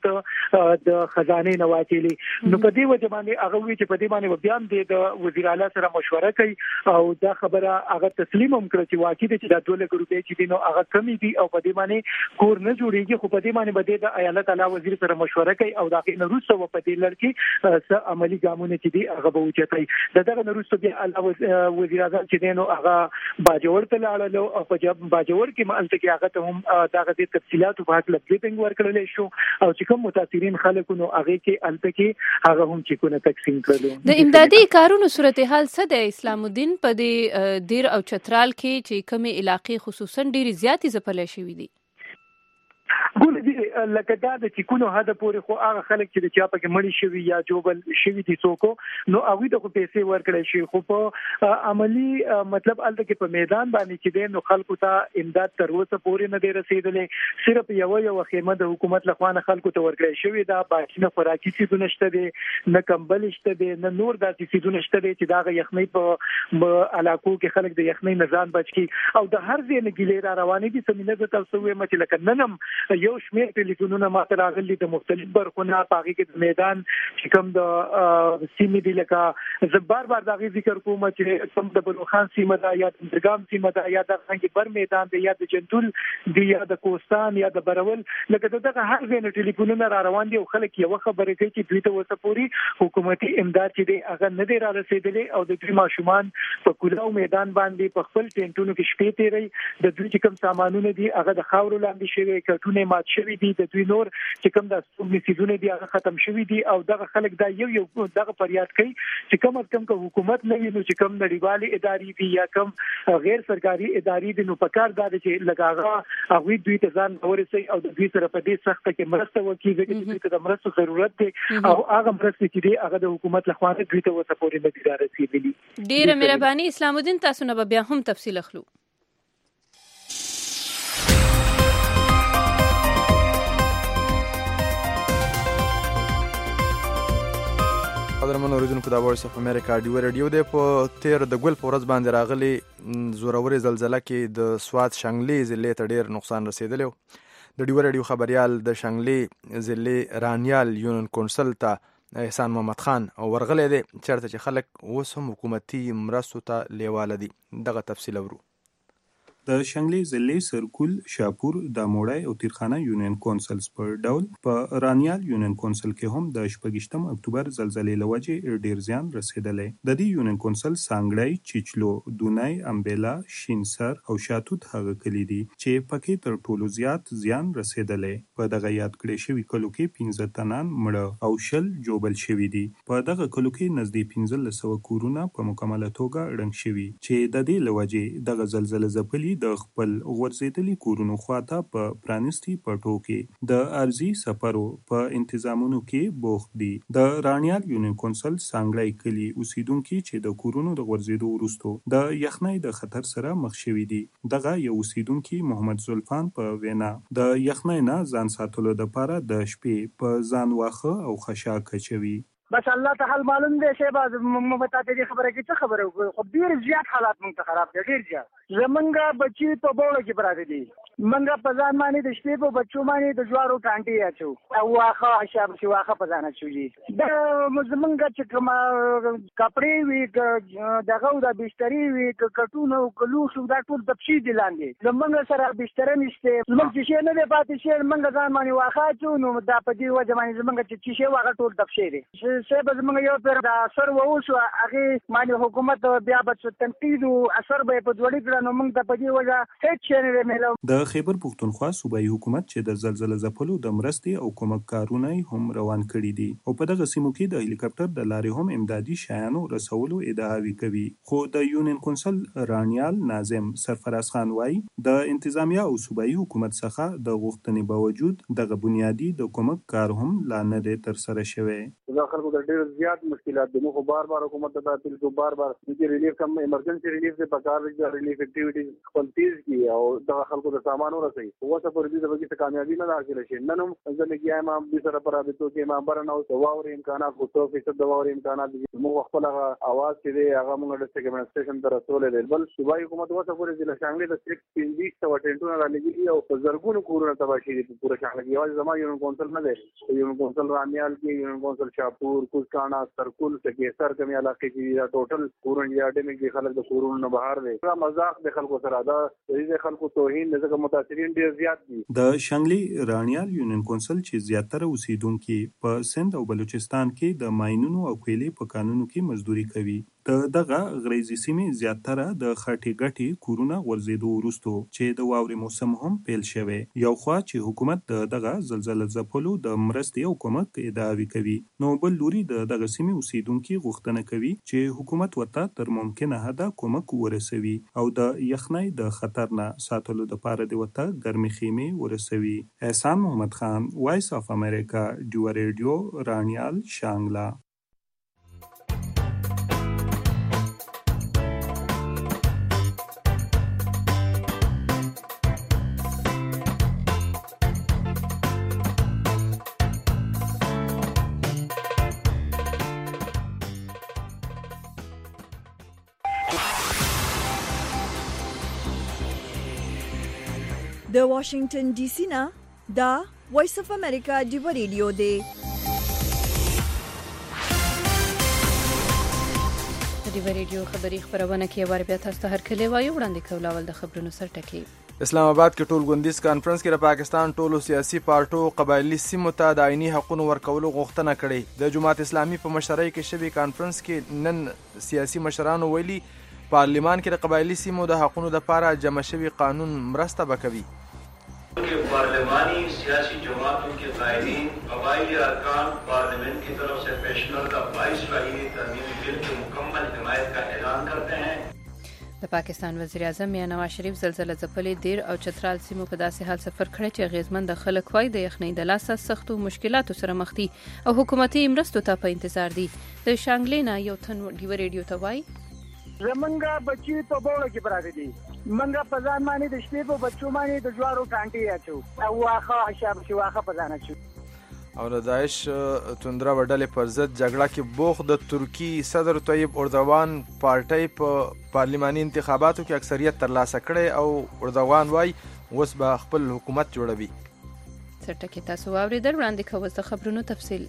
حکومت د خزانه نه واچلي نو په دې وجه باندې هغه وی چې په دې باندې بیا د وزیر اعلی سره مشوره کوي او دا خبره هغه تسلیم هم کړ چې واقعي چې د دوه لک روپۍ چې دینو هغه کمی دي او په دې باندې کور نه جوړیږي خو په دې باندې بده د ایالت اعلی وزیر سره مشوره کوي او دا غي نروسته په دې لړ کې س عملی ګامونه چې دی هغه به وچتای د دغه نروسته بیا اعلی وزیر اعظم چې دینو هغه باجوړ ته لاړل او په جواب باجوړ کې مالته کې هغه ته هم دا غي تفصيلات په اړه بلیپینګ ورکړل شو او چې کوم متاثرین خلکو نو هغه کې الته کې هغه هم چې کو تقسیم کړل د امدادي کارونو صورتحال څه د اسلام الدین په دې دیر او چترال کې چې کومه علاقې خصوصا ډېری زیاتې ځپلې شوې دي ګول دي لکه دا د چکونو هدا پورې خو هغه خلک چې د چا په کې مړی شوی یا جوبل شوی دي څوک نو هغه د پیسې ورکړل شي خو په عملی مطلب الته کې په میدان باندې چې د نو خلکو ته امداد تر اوسه پورې نه دی رسیدلې صرف یو یو خیمه د حکومت لخوا نه خلکو ته ورکړل شوی دا باقي نه خوراکي څه نشته دي نه کمبل شته دي نه نور داسې څه نشته دي چې دا یخنۍ په علاقو کې خلک د یخنۍ نزان بچ کی او د هر ځای نه ګیلې را روانې دي سمینه د تاسو وې مچ لکه ننم یو شمیر ټلیفونونه ماته راغلي د مختلف برخونه پاږي کې د میدان چې کوم د سیمې دی لکه زه بار بار دا غي ذکر کوم چې کوم د بلوخان سیمه دا یا د درګام سیمه دا یا د څنګه بر میدان دی یا د جنتول دی یا د کوستان یا د برول لکه دغه هر ځای ټلیفونونه را روان دي او خلک یو خبره کوي چې دوی ته وسپوري حکومتي امداد چې دی هغه نه دی را رسیدلې او د دوی ماشومان په کولاو میدان باندې په خپل ټینټونو کې شپې تیري د دوی کوم سامانونه دي هغه د خاورو لاندې شوی کټونه مات شوی دي د دوی نور چې کوم د سپوږمۍ سیدونه دي هغه ختم شوی دي او دغه خلک دا یو یو دغه فریاد کوي چې کوم کم کو حکومت نه وي نو چې کوم نړیوالې ادارې دي یا کوم غیر سرکاري ادارې دي نو پکار دا چې لګاغه هغه دوی ته ځان ورسي او د دوی سره په دې سخت کې مرسته وکړي چې دوی ته د مرستو ضرورت دی او هغه مرسته چې دی هغه د حکومت لخوا دوی ته وسپوري نه دي رسیدلي ډیره مهرباني اسلام الدین تاسو نه بیا هم تفصیل اخلو قدرمن اوریدونکو د وایس اف امریکا ډیو ریډیو د په تیر د ګل پورز باندې راغلي زوروري زلزلہ کې د سواد شنګلي ضلع ته ډیر نقصان رسیدلی د ډیو ریډیو خبريال د شنګلي ضلع رانیال یونین کونسل ته احسان محمد خان ورغلی دی چېرته چې خلک اوس هم حکومتي مرستو ته لیواله دي دغه تفصیل اورو د شنګلي ضلع سرکول شاپور د موړای او تیرخانه یونین کونسلز پر ډول په رانیال یونین کونسل کې هم د شپږشتم اکتوبر زلزلې لوجې ډیر زیان رسیدلی د دې یونین کونسل سانګړی چیچلو دونای امبیلا شینسر او شاتوت هغه کلی دي چې پکې تر ټولو زیات زیان رسیدلی په دغه یاد کړی شوی کلو کې پنځه تنان مړه او شل جوبل شوی دي په دغه کلو کې نږدې پنځه سوه کورونه په مکمله توګه ړنګ شوي چې د دې لوجې دغه زلزلې ځپلي د خپل غورځېدلي کورونو خواته په پرانیستي پټو کې د ارضي سفرو په انتظامونو کې بوخت دي د رانیال یونین کونسل سانګړی کلی اوسیدونکو چې د کورونو د غورځېدو وروسته د یخنۍ د خطر سره مخ شوي دي دغه یو اوسیدونکو محمد زلفان په وینا د یخنۍ نه ځان ساتلو لپاره د شپې په ځان واخه او خشاک چوي بس الله ته حل معلوم دی شهباز مو پتا ته خبره کې څه خبره خو ډیر زیات حالات مونږ ته خراب دي ډیر زیات زمونږه بچي په بوله کې پراته دي منګه په ځان باندې د شپې په بچو باندې د جوارو ټانټي اچو او واخه حشاب شي واخه په ځان اچو دي د زمونږه چې کوم کپڑے وی دغه د بسترې وی کټونو کلو شو دا ټول د پشي دي لاندې زمونږ سره بستر نشته زمونږ چې نه دی پاتې شي منګه ځان باندې واخه اچو نو دا په دې وجه باندې زمونږ چې شي واخه ټول د پشي دي څه به زمونږ یو پر د اثر ووسو هغه باندې حکومت بیا به تنقید او اثر به په دوړي کړه نو موږ ته په دې وجه هیڅ شی نه ملو د خیبر پښتونخوا صوبایي حکومت چې د زلزلې ځپلو د مرستې او کومک کارونه هم روان کړي دي او په دغه سیمو کې د هلیکاپټر د لارې هم امدادي شیانو رسولو ادعاوي کوي خو د یونین کونسل رانیال ناظم سرفراز خان وایي د انتظامیه او صوبایي حکومت څخه د غوښتنې باوجود دغه بنیادی د کومک کار هم لا نه دی ترسره شوی دا خلکو د ډېر زیات مشکلات دي نو بار بار حکومت ته اپیل کو بار بار چې ریلیف کم ایمرجنسي ریلیف د پکار د ریلیف اکټیویټیز خپل تیز کی او د خلکو د سامان ورسي اوسه پر دې د وګړي کامیابی نه حاصل شي نن هم ځکه چې ما به سره پر رابطو کې ما برن او دواور امکانات خو څو فیصد دواور امکانات دي موږ خپل اواز چې دی هغه موږ د سټیټ ایڈمنسټریشن تر رسول دی بل صوبایي حکومت اوسه پر دې شامل د سټریکټ پنځه سو ټینټونه را لګي او زرګونو کورونه تباہ شي په پوره شان کې یوازې زما یو کونسل نه دی یو کونسل رانیال کې یو کونسل شاپور کوسکانا سرکول کې سر کمی علاقې کې ټوټل کورونه یا ډیمګ دي خلک د کورونو نه بهر دي دا مزاق حق د خلکو سره دا د خلکو توهین دغه متاثرین ډیر زیات دي. د شانګلي رانیال یونین کونسل چې زیاتره اوسیدونکو په سند او بلوچستان کې د ماینونو او کویلې په کانونو کې مزدوري کوي. د دغه غریزي سیمې زیاتره د خټې ګټې کورونه ورزيدو وروسته چې د واورې موسم هم پیل شوی. یو خوا چې حکومت د دغه زلزلې ځپلو د مرستې او کومک ادعاوې کوي، نو بل لوري د دغه سیمې اوسیدونکو غوښتنه کوي چې حکومت ورته تر ممکنه حده کومک ورسوي او د یخنۍ د خطر نه ساتلو لپاره د وته ګرمي خیمه ورسوي. احسان محمد خان، وایس اف امریکا، ډیو ریډیو، رانیال، شانګلا. د واشنگټن ډي سي نه دا وایس اف امریکا ډیو ریډیو دی. ډیو ریډیو خبری خبرونه کې ور بیا تاسو ته هر کله وایو وړاندې کول اول د خبرونو سر ټکی. اسلام آباد کې ټول غونډیز کانفرنس کې د پاکستان ټولو سیاسي پارټو قبایلی سیمو ته د عیني حقوقو ورکولو غوښتنه کړې. د جماعت اسلامي په مشرۍ کې شوی کانفرنس کې نن سیاسي مشرانو ویلي پارلیمان کې د قبایلی سیمو د حقوقو لپاره جمع شوی قانون مرسته وکوي. کہ پارلیمانی سیاسی جماعتوں کے قائدین قبائلی ارکان پارلیمنٹ کی طرف سے پیشنر کا بائیس آئینی ترمیمی بل کی مکمل حمایت کا اعلان کرتے ہیں. د پاکستان وزیر اعظم میاں نواز شریف زلزلې ځپلې دیر او چترال سیمو په داسې حال سفر کړی چې غیزمن د خلک وای د یخنۍ د لاسه سختو مشکلاتو سره مخ دي او حکومتي مرستو ته په انتظار دي. د شانګلې نه یو تن ډیو ریډیو ته وای زمونږ بچي په بوړه کې پراته دي، منګه په ځان باندې د شپې په بچو باندې د جوارو کانټي اچو او واخه شاب شي واخه په ځان اچو. او د داعش توندره وډلې پر ضد جګړه کې بوخ د ترکی صدر طیب اردوغان پارټۍ په پارلیماني انتخاباتو کې اکثریت ترلاسه کړي او اردوغان وای اوس به خپل حکومت جوړوي. سرټکی تاسو واوریدل وړاندې کوم د خبرونو تفصیل.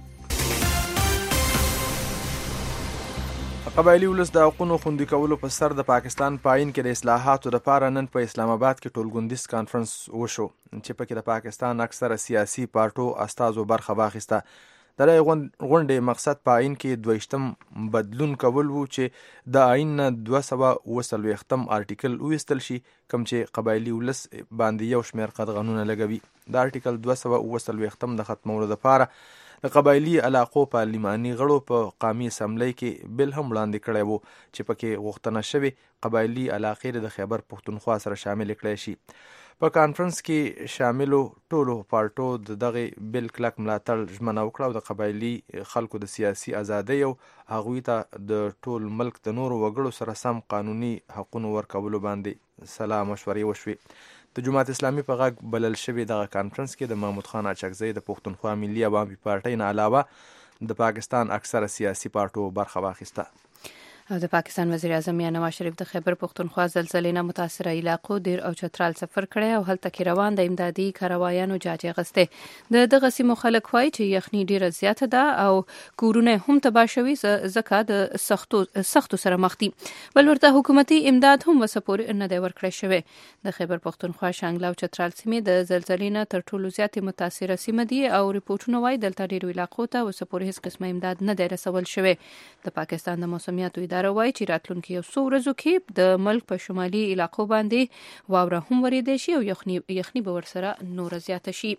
قبایلی ولس د حقوقو خوندي کولو په سر د پاکستان پاین کې د اصلاحاتو لپاره نن په اسلام آباد کې ټولګوندیز کانفرنس وشو چې پکې د پاکستان اکثره سیاسي پارټو استازو برخه واخیسته. د غونډې مقصد پاین کې دویشتم بدلون کول وو چې د آئین نه دوه سوه اوه څلوېښتم آرټیکل وویستل شي کوم چې قبایلی ولس باندې یو شمېر قدغنونه لګوي. د آرټیکل دوه سوه اوه څلوېښتم د ختمولو لپاره د قبایلی علاقو پارلیماني غړو په قومي اسمبلی کې بل هم وړاندې کړی وو چې پکې غوښتنه شوې قبایلی علاقې د خیبر پښتونخوا سره شامل کړي شي. په کانفرنس کې شاملو ټولو پارټو د دغه بل کلک ملاتړ ژمنه وکړه او د قبایلی خلکو د سیاسي ازادۍ او هغوی ته د ټول ملک د نورو وګړو سره سم قانوني حقوقو ورکولو باندې سلا مشورې وشوې. د جماعت اسلامي په غږ بلل شوی دغه کانفرنس کې د محمود خان اچکزی د پښتونخوا ملي عوامي پارټۍ نه علاوه د پاکستان اکثره سیاسي پارټو برخه واخیسته. او د پاکستان وزیر اعظم میاں نواز شریف د خیبر پښتونخوا زلزلې نه متاثره علاقو دیر او چترال سفر کړی او هلته کې روان د امدادي کاروایانو جاجي غسته. د دغه سیمو خلک وایي چې یخني ډیره زیاته ده او کورونه هم تباه شوي ځکه د سختو سختو سره مخ دي. بل ورته حکومتي امداد هم وسپوري نه دی ورکړی شوی. د خیبر پښتونخوا شانګلا او چترال سیمې د زلزلې نه تر ټولو زیاتې متاثره سیمه دي او ریپورتونه وایي دلته ډیرو علاقو ته وسپوري هیڅ قسمه امداد نه دی رسول شوی. د پاکستان د موسمیاتو اداره وایي چې راتلونکي یو څو ورځو کې د ملک په شمالي علاقو باندې واوره هم وریدي شي او یخني یخني به ورسره نور زیاته شي.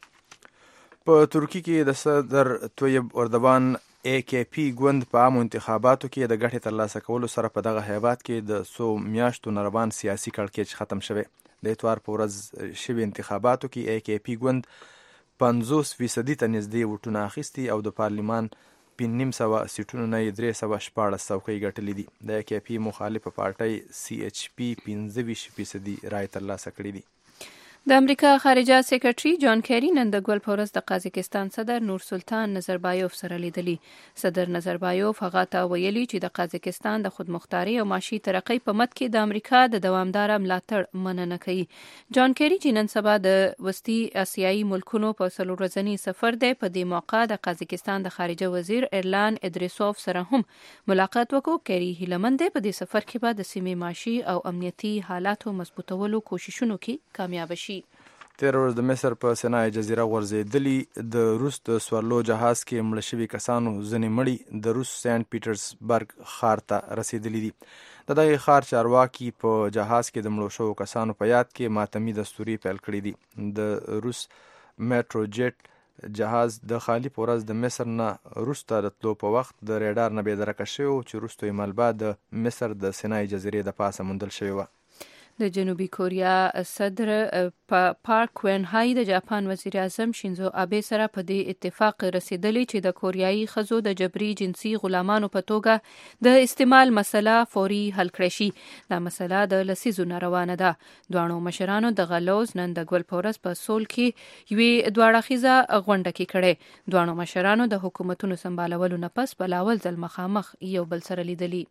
په ترکی کې د صدر طیب اردوغان ای کی پی ګوند په عامو انتخاباتو کې د ګټې ترلاسه کولو سره په دغه هیواد کې د څو میاشتو نه روان سیاسي کړکېچ ختم شوی. د اتوار په ورځ شوي انتخاباتو کې ای کی پی ګوند پنځوس فیصدي ته نږدې ووټونه اخیستي او د پارلیمان نیم سوه سیټونو نه یې درې سوه شپاړس څوکۍ ګټلې دي. د ای کی پي مخالفه پارټۍ سی ایچ پي پنځه ویشت فیصدي رای ترلاسه کړي دي. د امریکا خارجه سیکرټري جان کیری نن د ګل پورس د قازقستان صدر نور سلطان نظربایوف سره لیدلی. صدر نظربایوف هغه ته ویلي چې د قازقستان د خودمختاري او معاشي ترقۍ په مد کې د امریکا د دوامدار ملاتړ مننه کوي. جان کیری چې نن سبا د وسطي اسیایي ملکونو په څلور ورځني سفر دی، په دې موقع د قازقستان د خارجه وزیر ایرلان ادریسوف سره هم ملاقات وکړ. کیری هیلمند په دې سفر کې به د سیمې معاشي او امنیتي حالاتو مضبوطولو کوششونو کې کامیاب شي. تیر ورځ د مصر په سینای جزیره غورځېدلي د روس د سوارلو جهاز کې مړه شوي کسانو ځینې مړي د روس سینټ پیټرزبرګ ښار ته رسېدلي دي. د دغه ښار چارواکي په جهاز کې د مړو شوو کسانو په یاد کې ماتمي دستوري پیل کړي دي. د روس میټرو جیټ جهاز د خالی په ورځ د مصر نه روس ته راتلو په وخت د ریډار نه بېدرکه شوی چې وروسته یې ملبه د مصر د سینای جزیرې د پاسه موندل شوې وه. د جنوبي کوریا صدر پارک وین های د جاپان وزیر اعظم شینزو آبه سره په دې اتفاق رسیدلی چې د کوریایي ښځو د جبري جنسي غلامانو په توګه د استعمال مسله فوري حل کړی شي. دا مسله د لسیزو نه روانه ده. دواړو مشرانو د غلوز نن د ګل پورس په سول کې یوې دواړه خیزه غونډه کې کړې. دواړو مشرانو د حکومتونو سمبالولو نه پس بلاول ځل مخامخ یو بل سره لیدلی.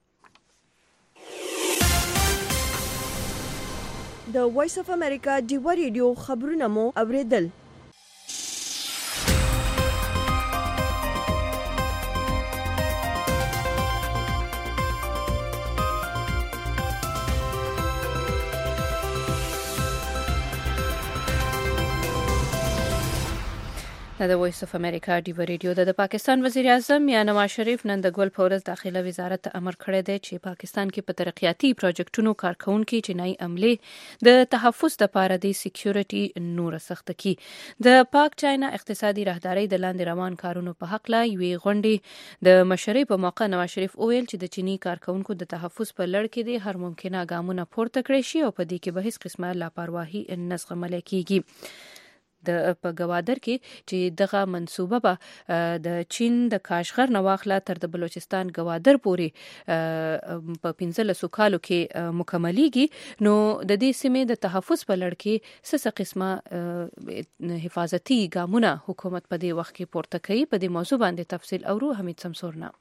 د وایس اف امریکا ډیوا ریډیو خبرونه مو اوریدل. د وایس اف امریکا ډیوا ریډیو د پاکستان وزیر اعظم یا نواز شریف نن د ګل پورس داخله وزارت امر کړی دی چې پاکستان کې په ترقیاتي پروجیکټونو کارکونکو چینایي عملې د تحفظ لپاره د سکیورټي نور سخت کی. د پاک چاینا اقتصادي راهداري د لاندې روان کارونو په حق لا یوې غونډې د مشرۍ په موقع نواز شریف وویل چې د چینی کارکونکو د تحفظ په لړ کې د هر ممکنه ګامونه پورته کړی شي او په دې کې به هیڅ قسمه لاپرواهي نه زغمل کیږي. د په ګوادر کې چې دغه منصوبه به د چین د کاشغر نواخله تر د بلوچستان ګوادر پورې په پنځلسو کالو کې مکملېږي، نو د دې سیمې د تحفظ په لړ کې څه قسمه حفاظتي ګامونه حکومت په دې وخت کې پورته کوي. په دې موضوع باندې تفصیل اورو حمید سمسورنا.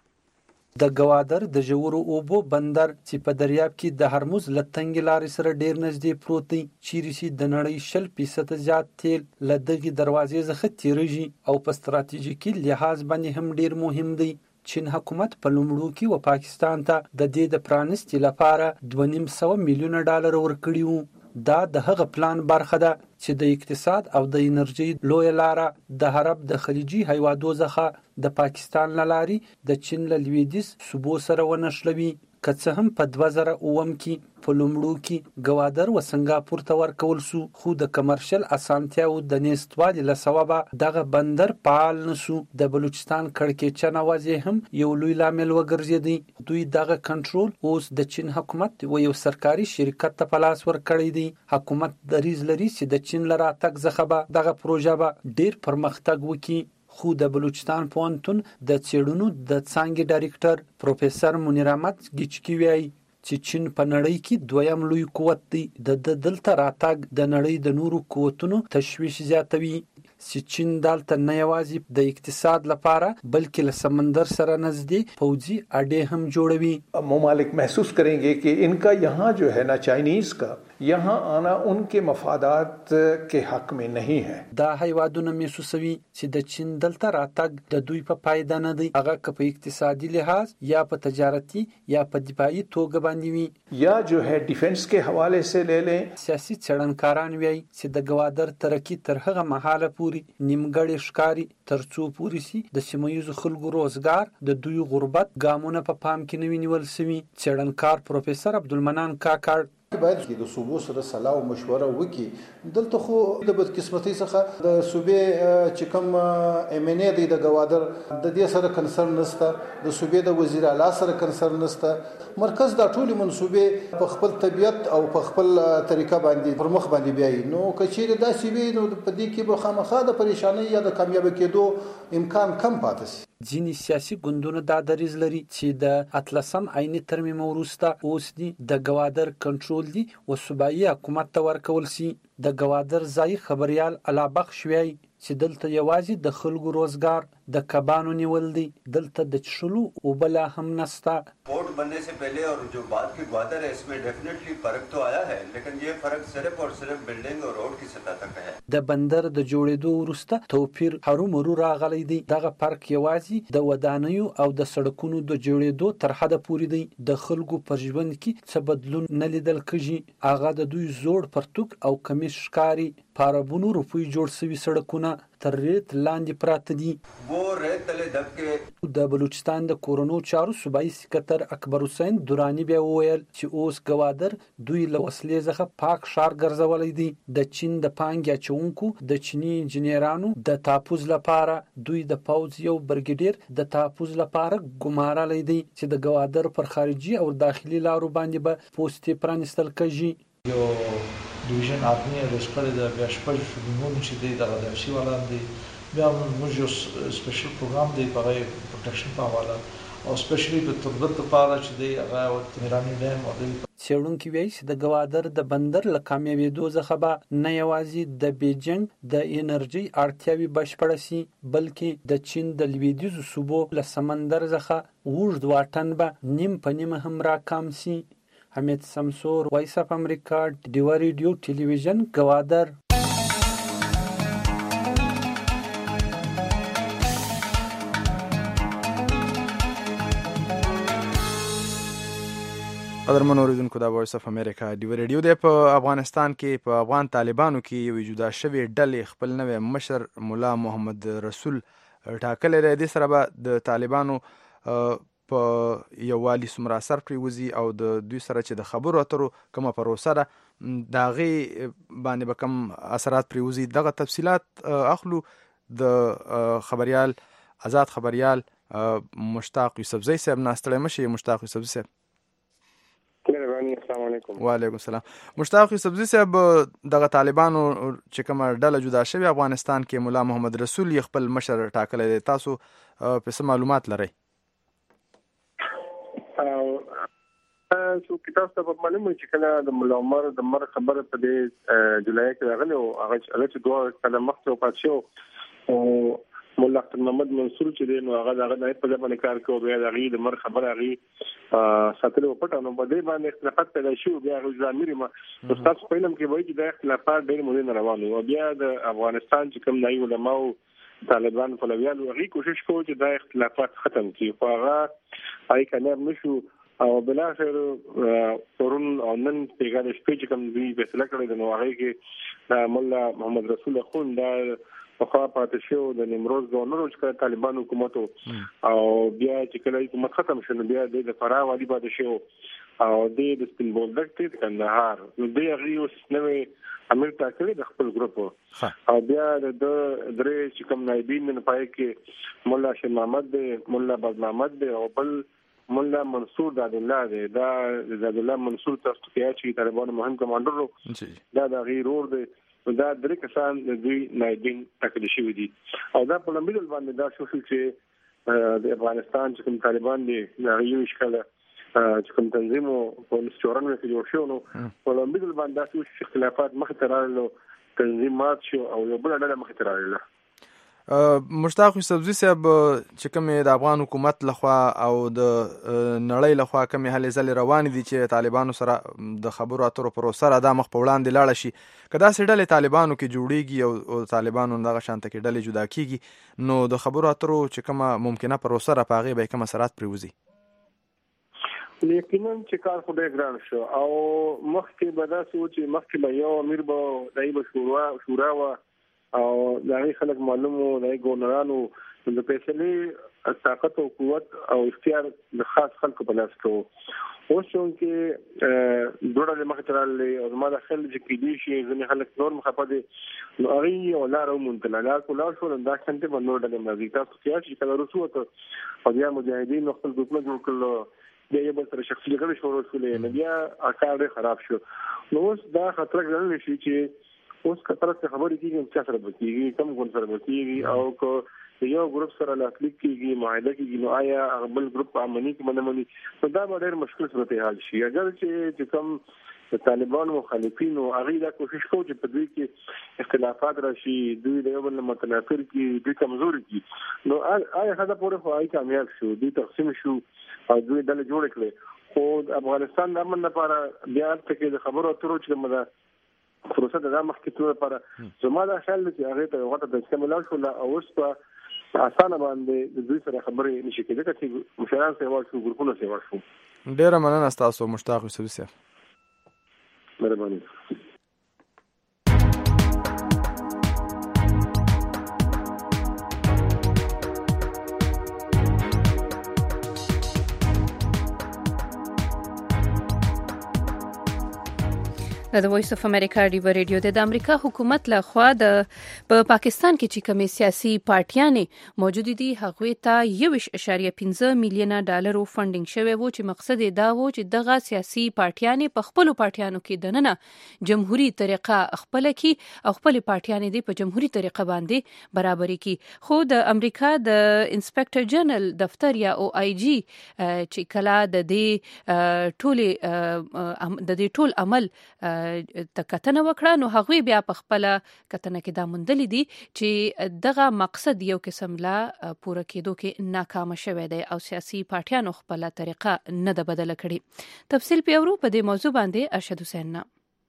د ګوادر د ژورو اوبو بندر چې په دریاب کې د هرمز لتنګ لارې سره ډیر نږدې پروت دی، چیرې چې د نړۍ شل فیصد زیات تیل له دغې دروازې څخه تیریږي او په ستراتیژیکي لحاظ باندې هم ډیر مهم دی. چین حکومت په لومړو کې و پاکستان ته د دې د پرانستي لپاره دوه نیم سوه میلیونه ډالر ورکړي وو. دا د هغه پلان برخه ده چې د اقتصاد او د انرژي لویه لاره د عرب د خلیجي هیوادو څخه د پاکستان له لارې د چین له لویدیځ صوبو سره ونښلوي. که څه هم په دوه زره اووم کې په لومړو کې ګوادر و سنگاپور ته ورکول سو، خو د کمرشل اسانتیاو د نېستوالي له سببه دغه بندر فعال نشو. د بلوچستان کړکېچن وضع هم یو لوی لامل وګرځېدی. دوی دغه کنټرول اوس د چین حکومت و یو سرکاري شرکت ته په لاس ورکړی دی. حکومت دریځ لري چې د چین له راتګ څخه به دغه پروژه به ډیر پرمختګ وکړي. خو د بلوچستان پوهنتون د څېړنو د څانګې ډایرکټر پروفیسور منیر احمد ګیچکي وایي چې چین په نړۍ کې دویم لوی قوت دی. د دلته راتګ د نړۍ د نورو قوتونو تشویش زیاتوي چې چین دلته نه یوازې د اقتصاد لپاره بلکې له سمندر سره نږدې پوځي اډې هم جوړوي. ممالک محسوس کरेंगे कि इनका यहाँ जो है ना चाइनीज का यहाँ आना उनके मफादात के हक में नहीं है. دا هیوادونه محسوسوي چې د چین دلته راتګ د دوی په فایده نه دی، هغه که په اقتصادي لحاظ یا په تجارتي یا په دفاعي توګه باندې وي. یا جو ہے ډیفنس کے حوالے سے لے لیں. سیاسي څېړنکاران وایي چې د ګوادر ترقي تر هغه مهاله پورې نیمګړی ښکاري تر څو پورې سي د سیمه ییزو خلکو روزګار د دوی غربت ګامونه په پام کې نه وي نیول سوي. څېړنکار پروفیسور عبدالمنان کاکړ باید د صوبو سره صلاح او مشوره وکړي. دلته خو د بدقسمتۍ څخه د صوبې چې کوم ایم ان ای دی د ګوادر د دې سره کنسرن نشته، د صوبې د وزیر اعلی سره کنسرن نشته. مرکز دا ټولې منصوبې په خپل طبیعت او په خپل طریقه باندې پر مخ باندې بیایي. نو که چیرې داسې وي نو په دې کې به خامخا د پریشانۍ یا د کامیاب کېدو امکان کم پاتې شي. ځینې سیاسي ګوندونه دا دریځ لري چې د اتلسم آئیني ترمیم وروسته اوس دي د ګوادر کنټرول دي و صوبایي حکومت ته ورکول سي. د ګوادر ځایي خبریال علابخش وایي چې دلته یوازې د خلکو روزګار د کبانو نیول دی، دلته د چښلو اوبه لا هم نسته. पोर्ट बनने से पहले और जो बाद की ग्वादर है इसमें डेफिनेटली फर्क तो आया है, लेकिन ये फर्क सिर्फ और सिर्फ बिल्डिंग और रोड की सतह तक है. د بندر د جوړېدو وروسته توپیر هرومرو راغلی دی. دغه فرق یوازې د ودانیو او د سړکونو د جوړېدو تر حده پورې دی. د خلکو پر ژوند کې څه بدلون نه لیدل کېږي. هغه د دوی زوړ پرتوک او کمیس ښکاري. په اربونو روپۍ جوړ سوي سړکونه تر ریت لاندې پراته دي. د بلوچستان د کورونو چارو صوبایي سکرټر اکبر حسین دورانی بیا وویل چې اوس ګوادر دوی له وسلې څخه پاک ښار ګرځولی دی. د چین د پانګې اچوونکو د چیني انجینرانو د تحفظ لپاره دوی د پوځ یو برګډیر د تحفظ لپاره ګمارلی دی چې د ګوادر پر خارجي او داخلي لارو باندې به پوستې پرانیستل کېږي. یو ډیویژن آرمي ریس کړی د بیا شپږ شوبینګونو چې دی دغه د شي ولان دی. بیا موږ یو سپیشل پروګرام دی په پروټیکشن په حواله او سپیشلی د تربت لپاره چې دی هغه تهراني ډیم او څېړونکي وایي چې د ګوادر د بندر له کامیابېدو څخه به نه یوازې د بیجینګ د انرژۍ اړتیاوې بشپړه سي، بلکې د چین د لویدیځو صوبو له سمندر څخه اوږد واټن به نیم په نیمه هم راکم سي. حمید سمسور، وایس اف امریکا، ډیوا ریډیو ټلویزیون، ګوادر. قدرمن اوریدونکو دا وایس اف امریکا ډیوا ریډیو دی. په افغانستان کې په افغان طالبانو کې یوې جدا شوې ډلې خپل نوی مشر ملا محمد رسول ټاکلی دی. دې سره به د طالبانو په یووالي څومره اثر پرېوځي او د دوی سره چې د خبرو اترو کومه پروسه ده د هغې باندې به کوم اثرات پرېوځي، دغه تفصیلات اخلو د خبریال آزاد خبریال مشتاق یوسفزی صاحب نه. ستړی مه شئ مشتاق یوسفزی صاحب. السلام علیکم. وعلیکم السلام. مشتاق یوسفزی صاحب، دغه طالبانو چې کومه ډله جدا شوې افغانستان کې ملا محمد رسول یې خپل مشر ټاکلی دی، تاسو په څه معلومات لرئ؟ سو کتاب ته په معلومه چې کله د ملا عمر د مر خبره په دې جولای کې راغلی او هغه چې دوه کله مخکې وفات شو او مولا اختر محمد منصور چې دی نو هغه دغه نه په ځمانه کار کوي، بیا دغه د مر خبره هغه ساتلو پټه نو په دې باندې اختلافات پیدا شو. بیا هغه ځامیر ما استاد په علم کې وایي چې د اختلافات ډېر مهم روان او بیا د افغانستان چې کوم نایي علماء طالبان فلویان هغه کوشش کوي چې دا اختلافات ختم کړي، خو هغه هاي کامیاب نشو او بلاخر پرون او نن پیغام شپې چې کوم دی فیصله کړی نو هغه کې مولا محمد رسول خون دا په خوا پاتې شو د نیمروز گورنر چې طالبان حکومت او بیا چې کله حکومت ختم شنه بیا د فرا والی پاتې شو او د سپین بولدک ته کندهار نو دی هغه اوس نوې امیر ټاکلي د خپل ګروپ او بیا د درې چې کوم نایبین نه پای کې مولا شاه محمد دی، مولا باز محمد دی او بل مولا منصور داد الله دی. دا داد الله منصور تاسو کې چې طالبانو مهم کمانډر دا د غیر اور دی. دا درې کسان د دوی نایبین ټاکلي شوي دي او دا په لمبیدل باندې دا شو چې د افغانستان چې کوم طالبان دي هغه یو اشکاله چې کوم تنظیم او پولیس چورن کې جوړ شو نو په لمبیدل باندې دا شو اختلافات مخ ته راغلو، تنظیم مات شو او یو بل ډله مخ ته راغله. مشتاق یوسفزی صاحب، چې کومې د افغان حکومت لخوا او د نړۍ لخوا کومې هلې ځلې روانې دي چې طالبانو سره د خبرو اترو پروسه را دا مخ په وړاندې لاړه شي، که داسې ډلې طالبانو کې جوړېږي او طالبانو دغه شانته کې ډلې جدا کېږي نو د خبرو اترو چې کومه ممکنه پروسه را په هغې به یې کوم اثرات پرېوځي؟ یقینا چې کار خو ډېر ګران شو او مخکې به داسې و چې مخکې به یو امیر به دایي به شورا شورا وه او د هغې خلک معلوم وو، د هغې ګورنرانو د فیصلې طاقت او قوت او اختیار د خاص خلکو په لاس کې وو. اوس چونکې دوه ډلې مخې ته راغلې او زما د خیال چې کېدای شي ځینې خلک نور مخفه دي نو هغې یوه لاره وموندله، لار کو لاړ شول دا ښنتې به نور ډلې راځي. تاسو خیال چې کله روس ووته او بیا مجاهدین خپل ګروپونه جوړ کړل بیا یو بل سره شخصي جګړې شروع شولې نو بیا کار ډېر خراب شو. نو اوس دا خطر ګڼلی شي چې اوس کتر څه خبرې کېږي چا سره به کېږي، کوم ګوند سره به کېږي او که یو ګروپ سره لاسلیک کیږي معاهده کیږي نو آیا بل ګروپ امني کې منمني نو دا ډېر مشکل صورتحال شي. اگر چې کوم د طالبان مخالفینو هغه دا کوشش کوي چې په دوی کې اختلافات راشي، دوی د یو بل متنافر کې دوی کمزوري کی نو آیا هدا پورې خو آی کامیاب شو، دوی تقسیم شو او دوی دل جوړ کړي. خو افغانستان د امن لپاره بیا تکي د خبرو اترو چې مده پروسه د مخکې تور لپاره زما دا خیال چې هغه ته وخت د استعمال شو او اوس په اسانه باندې د دوی سره خبرې نشي کېدای چې مشران سیوا شو، ګروپونه سیوا شو. ډیره مننه تاسو مشتاق یوسف صاحب. مهرباني. د وایس اف امریکا ډیو ریډیو د امریکا حکومت له خوا د په پاکستان کې چې کومې سیاسي پارټیانې موجود دي هغه ته یو اشاریه پنځه میلیونه ډالر فندینګ شوی وو چې مقصد دا وو چې دغه سیاسي پارټیانې په خپل پارټیانو کې دننه جمهوریت طریقه خپل کې او خپل پارټیانې دي په جمهوریت طریقه باندې برابرۍ کې. خو د امریکا د انسپکټر جنرال دفتر یا او آی جی چې کلا د دې ټول د دې ټول عمل ته کتنه وکړه نو هغوی بیا په خپل کتنه کې دا موندلې دي چې دغه مقصد یو قسم لا پوره کېدو کې ناکام شوی دی او سیاسي پارټیانو خپل طریقه نه ده بدله کړې. تفصیل پیورو په دې موضوع باندې ارشد حسین.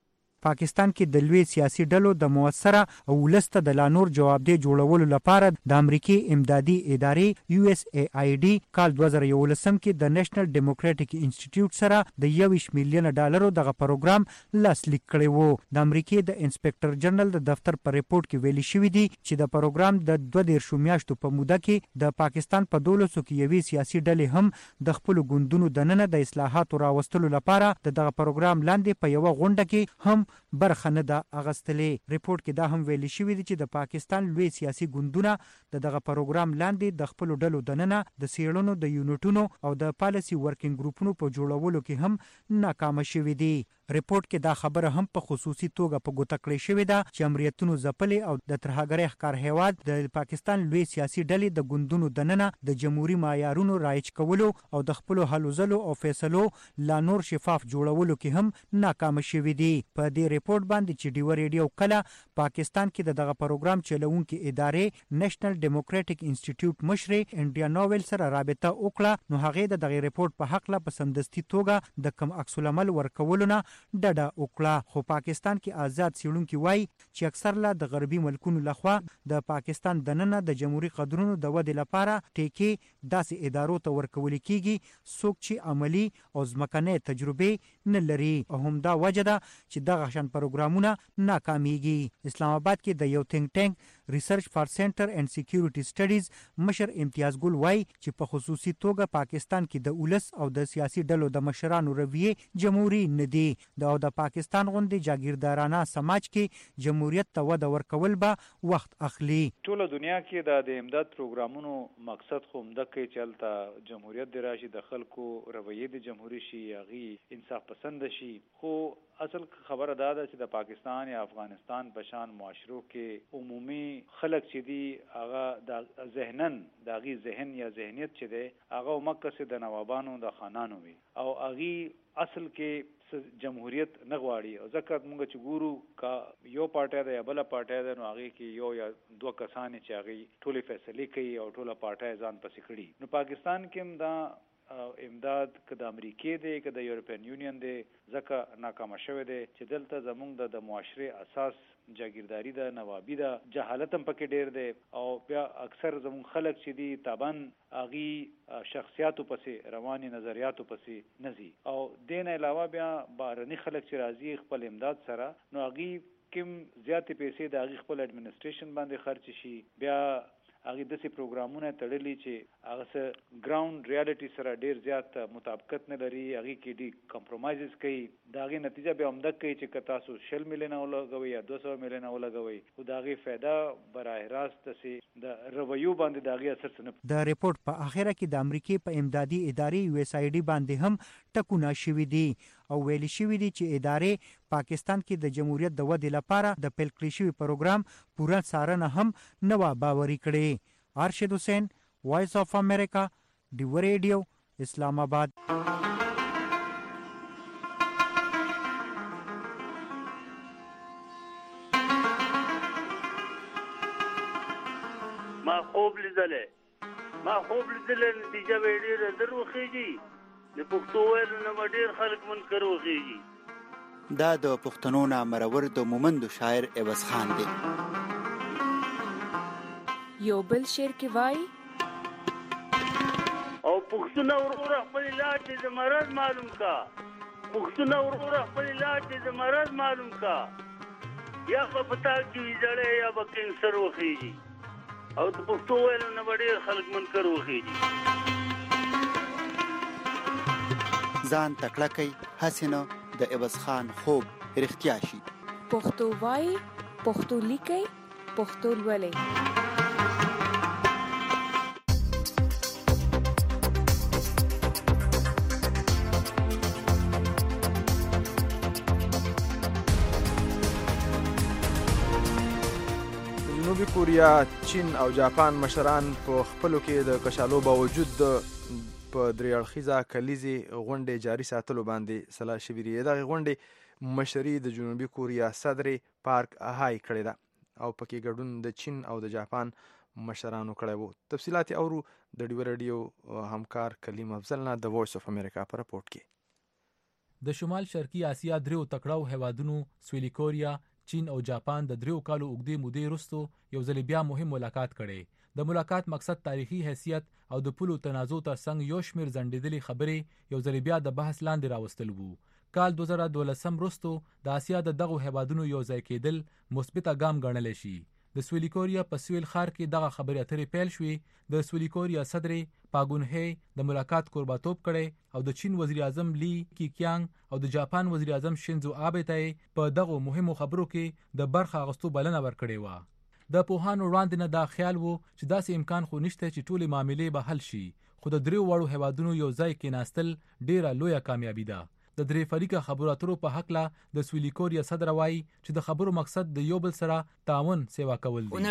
پاکستان کې د لوی سیاسي ډلو د موثره او ولسته د لانور جوابدې جوړولو لپاره د امریکای امدادي ادارې یو اس ای آی ډي کال دوه زره یولسم کې د نېشنل ډیموکراټیک انسټیټیوټ سره د یویش میلیون ډالرو دغه پروګرام لاسلیک کړی وو. د امریکای د انسپکټر جنرال د دفتر په ریپورت کې ویلي شوی دی چې د پروګرام د دوه دیرشو میاشتو په موده کې د پاکستان په دولسو کې یوې سیاسي ډلې هم د خپل ګوندونو دننه د اصلاحاتو راوستلو لپاره دغه پروګرام لاندې په یو غونډه کې هم برخه نه ده اغستلې. ریپورت کې دا هم ویلي شوی دی چې د پاکستان لوی سیاسي ګوندونه د دغه پروګرام لاندې د خپل ډلو دننه د سیړنو د یونټونو او د پالیسي ورکینګ ګروپونو په جوړولو کې هم ناکام شوی دی. ریپورت کې دا خبره هم په خصوصي توګه په ګوته کړې شوې ده چې امریتونو ځپلې او د ترهګرۍ ښکار هیواد د پاکستان لوی سیاسي ډلې د ګوندونو دننه د جمهوریت معیارونو رایج کولو او د خپل حل زلو او فیصلو لا نور شفاف جوړولو کې هم ناکام شوی دی. په دې ریپورت باندې چې ډیو ریډیو کله پاکستان کې دغه پروګرام چلوونکي ادارې نېشنل ډیموکراټیک انسټیټیوټ مشر انډیا نوویل سره رابطه وکړه نو هغه د دغه ریپورت په حق لا په سمدستي توګه د کم عکس العمل ورکولو نه ډډه وکړه. خو پاکستان کې آزاد څېړونکي وایي چې اکثر لا د غربي ملکونو لخوا د پاکستان دننه د جمهوریت قدرونو د ودې لپاره ټیکې داسې ادارو ته ورکول کیږي څوک چې عملی او ځمکنۍ تجربه نه لري او هم دا وجه ده چې دغه شان پروګرامونه ناکامیږي. اسلام آباد کې د یو تھنک ټانک ریسرچ فار سنټر اینڈ سکیورټي سټډیز مشر امتیاز ګل وایي چې په خصوصي توګه پاکستان کې د ولس او د سیاسي ډلو د مشرانو رویه جمهوریت نه دی. د د پاکستان غوندي جاگیردارانه سماج کې جمهوریت ته وده ورکول به وخت اخلي. ټول دنیا کې د امداد پروګرامونو مقصد خو مده کې چلته جمهوریت دی راشي د خلکو رویه د جمهوریت شي یغي انصاف پسند شي. خو اصل خبره دا ده چې د پاکستان یا افغانستان په شان معاشرو کې عمومي خلک چې دي هغه د ذهنن د غي ذهن یا ذهنیت چې دی هغه مکه د نوابانو د خانانو وي او اغي اصل کې جمهوریت نه غواړي او ځکه موږ چې ګورو کا یو پارټي ده یا بل پارټي ده نو هغه کې یو یا دوه کسان چې هغه ټولې فیصله کوي او ټوله پارټي ځان پسې کړي. نو پاکستان کې هم دا امداد که د امریکای دی که د یورپین یونین دی ځکه ناکام شوی دی چې دلته زمونږ د معاشره اساس جاگیرداری ده، نوابی ده، جهالت هم پکې ډیر دی او بیا اکثر زمونږ خلک چې دي تابان اغي شخصیاتو پسې رواني نظریاتو پسې نزي او دین علاوه بیا بارني خلک چې راځي خپل امداد سره نو اغي کوم زیاتې پیسې د اغي خپل اډمنسټریشن باندې خرچ شي بیا هغه د سي پروګرامونه تړلي چې هغه سره ګراوند ریالټي سره ډیر زیات مطابقت نه لري هغه کې دي کمپرمایزز کوي داغه نتیجه به عمده کوي چې کتا سو شل میلیونه ولګوي یا دوه سوه میلیونه ولګوي او داغه फायदा براه راست سي د رویو باندې داغه اثر نه. د ریپورت په اخره کې د امریکای په امدادي ادارې یو اس ای ډي باندې هم ټکونه شوي دي او ویلي شوی دی چې ادارې پاکستان کې د جمهوریت د ودې لپاره د پیل کړی شوی پروګرام پوره څارنه هم نو باوري کړي. ارشد حسین، وائس آف امریکا، ډیو ریډیو، اسلام آباد. ما خوب لیدلې ما خوب لیدلې نتیجه به ډېره در وخیږي د پښتو ویل نه ډېر خلک منکر وخیږي. دا د پښتنو نه مرور د مومند شاعر عوض خان دی. یو بل شعر کې وایي او پښتون ورور خپل علاج د مرض معلوم کا پښتون ورور خپل علاج د مرض معلوم کا یا په پتا کې ویځړې یا په کینسر وخیږي او د پښتو ویل نه ډېر خلک منکر وخیږي. ځان تکړه کوي حسینه د عوض خان خوب رښتیا شي. پښتو وایي، پښتو لیکي، پښتو لولي. جنوبي کوریا، چین او جاپان مشران په خپلو کې د کشالو باوجود په درې اړخیزه کلیزې غونډې جاري ساتلو باندې سلا شوي دي. دغې غونډې مشري د جنوبي کوریا صدر پارک اهای کړې ده او پکې ګډون د چین او د جاپان مشرانو کړی و. تفصیلات اورو د ډیو ریډیو همکار کلیم افضل نه د وایس اف امریکا په رپورټ کې. د شمال شرقي اسیا دریو تکړو هیوادونو سویلي کوریا، چین او جاپان د دریو کالو اوږدې مودې وروسته یو ځل بیا مهم ملاقات کړی. د ملاقات مقصد تاریخي حیثیت او د پولو تنازع ترڅنګ یو شمېر ځنډېدلې خبرې یو ځل بیا د بحث لاندې راوستل وو. کال دوه زره دولسم وروسته د اسیا د دغو هیوادونو یو ځای کېدل مثبته ګام ګڼلی شي. د سویلي کوریا په سویل ښار کې دغه خبرې اترې پیل شوې. د سویلي کوریا صدر پاګون هی د ملاقات کورباتوب کړی او د چین وزیر اعظم لی کیکیانګ او د جاپان وزیر اعظم شینزو آبه ته په دغو مهمو خبرو کې د برخه اخیستو بلنه ورکړې وه. د پوهانو وړاندې نه دا خیال و چې داسې امکان خو نشته چې ټولې معاملې به حل شي، خو د دریو وړو هیوادونو یو ځای کېناستل ډیره لویه کامیابي ده. د درې فریقه خبرو اترو په هکله د سویلي کوریا صدر وایي چې د خبرو مقصد د یو بل سره تعاون سیوا کول دي.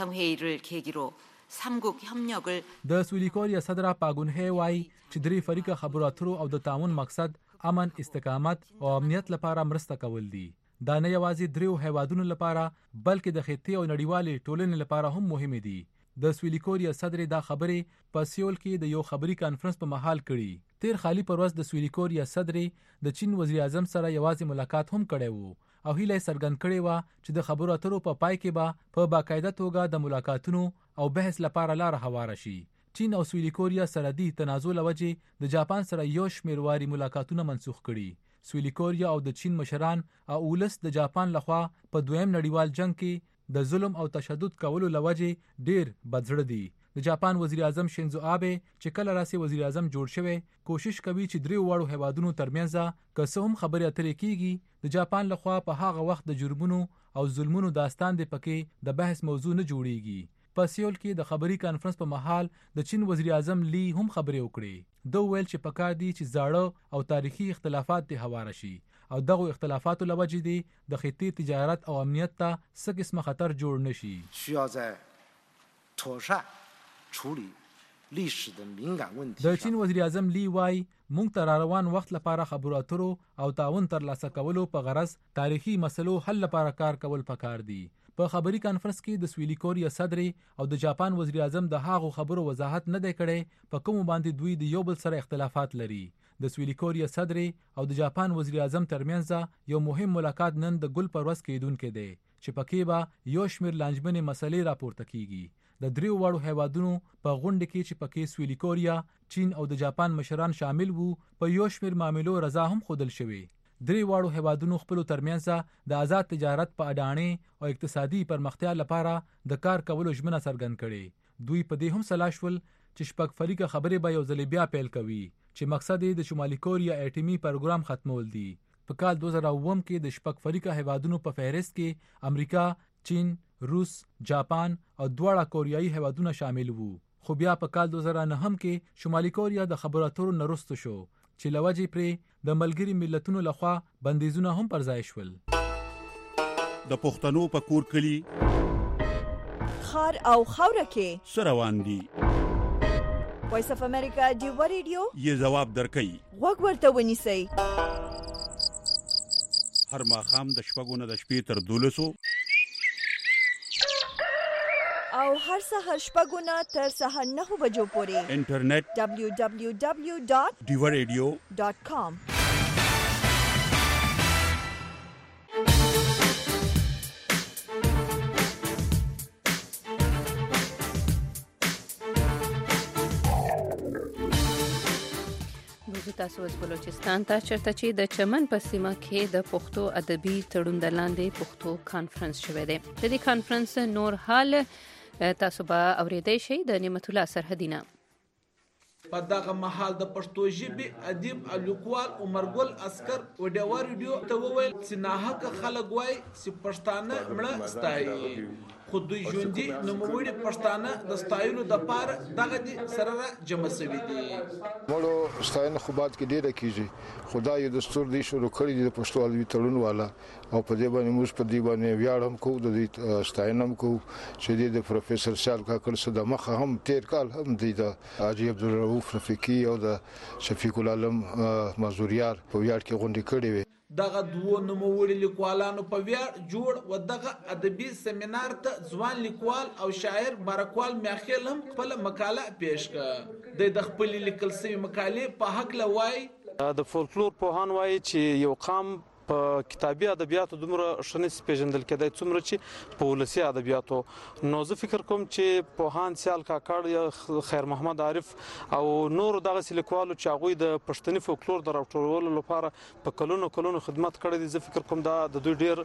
د سویلي کوریا صدر پاګون هی وایي چې درې فریقه خبرو اترو او د تعاون مقصد امن، استقامت او امنیت لپاره مرسته کول دي. دا نه یوازې دریو هیوادونو لپاره بلکې د خطې او نړیوالې ټولنې لپاره هم مهمې دي. د سویلي کوریا صدر دا خبرې په سیول کې د یو خبري کانفرنس په مهال کړي. تیر خالی پر ورځ د سویلي کوریا صدر د چین وزیر اعظم سره یوازې ملاقات هم کړی وو او هیله څرګند کړې وه چې د خبرو اترو په پا پای کې به په باقاعده توګه د ملاقاتونو او بحث لپاره لاره هواره شي. چین او سویلي کوریا سرحدي تنازع له وجې د جاپان سره یو شمېر واري ملاقاتونه منسوخ کړي. سویلي کوریا او د چین مشران او ولس د جاپان لخوا په دویم نړیوال جنگ کې د ظلم او تشدد کولو له وجې ډیر بدزړه دي. د جاپان وزیر اعظم شینزو آبه چې کله راسي وزیر اعظم جوړ شوی کوشش کوي چې دریو وړو هیوادونو ترمنځ که څه هم خبرې اترې کیږي د جاپان لخوا په هغه وخت د جرمونو او ظلمونو داستان دی پکې د بحث موضوع نه جوړیږي. په سیول کې د خبري کانفرنس په مهال د چین وزیر اعظم لی هم خبرې وکړې. دوی ویل چې پکار دي چې زاړه او تاریخي اختلافات دې هواره شي او دغه اختلافاتو له وجې دي د خطې تجارت او امنیت ته څه قسمه خطر جوړ نشي. د چین وزیر اعظم لی وای مونږ ته روان وخت لپاره خبرو اترو او تعاون ترلاسه کولو په غرض تاریخي مسلو حل لپاره کار کول پکار دي. په خبري کانفرنس کې د سویلي کوریا صدر او د جاپان وزیر اعظم د هغو خبرو وضاحت نه دی کړی په کوم باندې دوی د یو بل سره اختلافات لري. د سویلي کوریا صدر او د جاپان وزیر اعظم ترمنځ یو مهم ملاقات نن د ګل پر ورځ کېدونکی دی چې پکې به یو شمېر لانجمنې مسلې راپورته کیږي. د دریو وړو هیوادونو په غونډه کې چې پکې سویلي کوریا، چین او د جاپان مشران شامل وو په یو شمېر معاملو رضا هم ښودل شوې. درې واړو هیوادونو خپلو ترمنځ د آزاد تجارت په اډانې او اقتصادي پرمختیا لپاره د کار کولو ژمنه څرګند کړې. دوی په دې هم سلا شول چې شپږ فریقه خبرې به یو ځل بیا پیل کوي چې مقصد یې د شمالي کوریا اټومي پروګرام ختمول دي. په کال دوه زره اووه کې د شپږ فریقه هیوادونو په فهرست کې امریکا، چین، روس، جاپان او دواړه کوریایي هیوادونه شامل وو. خو بیا په کال دوه زره نهم کې شمالي کوریا د خبرو اترو نه رسته شو چې لوجې پرې د ملګري ملتونو لخوا بندیزونه هم پر ځای شول. د پښتنو په کور کلی خار او خاوره کې څه روان دي. وایس اف امریکا ډیوا ریډیو یې ځواب درکوي. غوږ ورته ونیسئ. هر ماښام د شپږو نه د شپې تر دولسو او هر سهار شپږو نه تر سهار نهو بجو پورې انټرنیټ دبلیو دبلیو دبلیو ډاٹ ډیوا ریډیو ډاٹ کام. تاسو اوس بلوچستان ته چرته چې د چمن په سیمه کې د پښتو ادبي تړون د لاندې پښتو کانفرنس شوی دی. د دې کانفرنس نور حال تاسو به اوریدئ شئ د نعمت الله سرحدینه. په دغه مهال د پښتو ژبې ادیب او لیکوال عمر ګل عسکر و ډیوا ریډیو ته وویل چې ناحقه خلک وایي چې پښتانه مړه ستایي، خو دوی ژوندي نوموړي پښتانه د ستایلو دپاره دغه دي سره را جمع شوي دي. مړو ستاینه خو بعد کې ډېره کېږي، خو دا یو دستور دی شروع کړی دی د پښتو ادبي تړون والا، او په دې باندې موږ په دې باندې ویاړ هم کوو، د دې ستاینه هم کوو چې د پروفیسر سیال کاکړ څخه د مخه هم تېر کال هم دی د حاجي عبدالرؤف رفیقي او د شفیق العالم مازوریار په ویاړ کې غونډې کړې وې. دغه دوه نوموړي لیکوالانو په ویاړ جوړ و دغه ادبي سیمینار ته ځوان لیکوال او شاعر بارکوال میاخیل هم خپل مقاله پیش کړه. د خپل لیکل شوی مقالې په حق لوي د فولکلور پوهان وایي چې یو قام په کتابي ادبیاتو دومره شنس پیژندل کېدای څومره چې په ولسي ادبیاتو. نو زه فکر کوم چې پوهان سیال کاکړ یا خیر محمد عارف او نور دغه لیکوالو چې هغوی د پښتني فولکلور د راټولولو لپاره په کلونو کلونو خدمت کړی دي، زه فکر کوم دا د دوی ډیر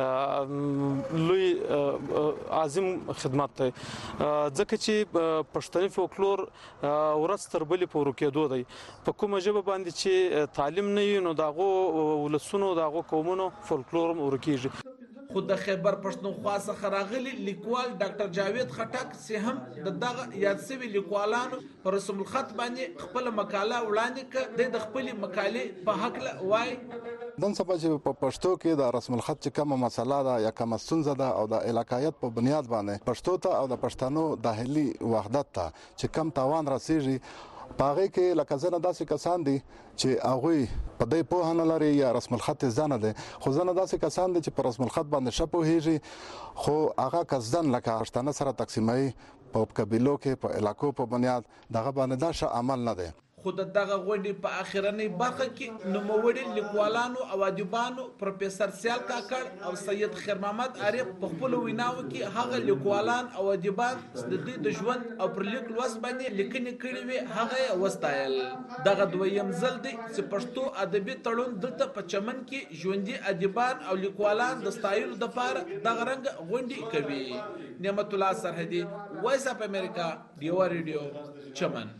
لوی عظیم خدمت دی، ځکه چې پښتني فولکلور ورځ تر بلې په ورکېدو دی. په کومه ژبه باندې چې تعلیم نه وي نو د هغو ولسونو د قومونو فولکلور ورکیږي. خو د خیبر پښتونخوا څخه راغلي لیکوال ډاکټر جاوید خټک سي هم د دغه یاد شوي لیکوالانو پر رسم الخط باندې خپل مقاله وړاندې کړه. د خپل مقالې په حق وایي نن سبا چې په پښتو کې د رسم الخط چې کومه مسله ده یا کومه ستونزه ده او د علاقایت په بنیاد باندې پښتو ته او د پښتنو داخلي وحدت ته چې کم تاوان رسیږي، پاغه کې لکه زنه داسې کسان دي چې هغه په دې په نه لري یا رسم الخط ځنه ده، خو زنه داسې کسان دي چې په رسم الخط باندې شپو هيږي، خو هغه کسان لکه پښتانه سره تقسیمای په قبيلو کې په علاقو په بنیاد دغه باندې دا ش عمل نه ده. خو دغه غونډې په اخرنۍ برخه کې نوموړي لیکوالانو او ادیبانو پروفیسر سیال کاکړ او سید خیر محمد عارف په خپل ویناوو کې هغه لیکوالان او ادیبان د دوی د ژوند او پر لیک لوست باندې لیکنې کړې وې هغه وستایل. دغه دویم ځل دی چې پښتو ادبي تړون دلته په چمن کې ژوندي ادیبان او لیکوالان د ستایلو دپاره دغه رنګ غونډې کوي. نعمت الله سرحدي، وایس اف امریکا، ډیوا ریډیو، چمن.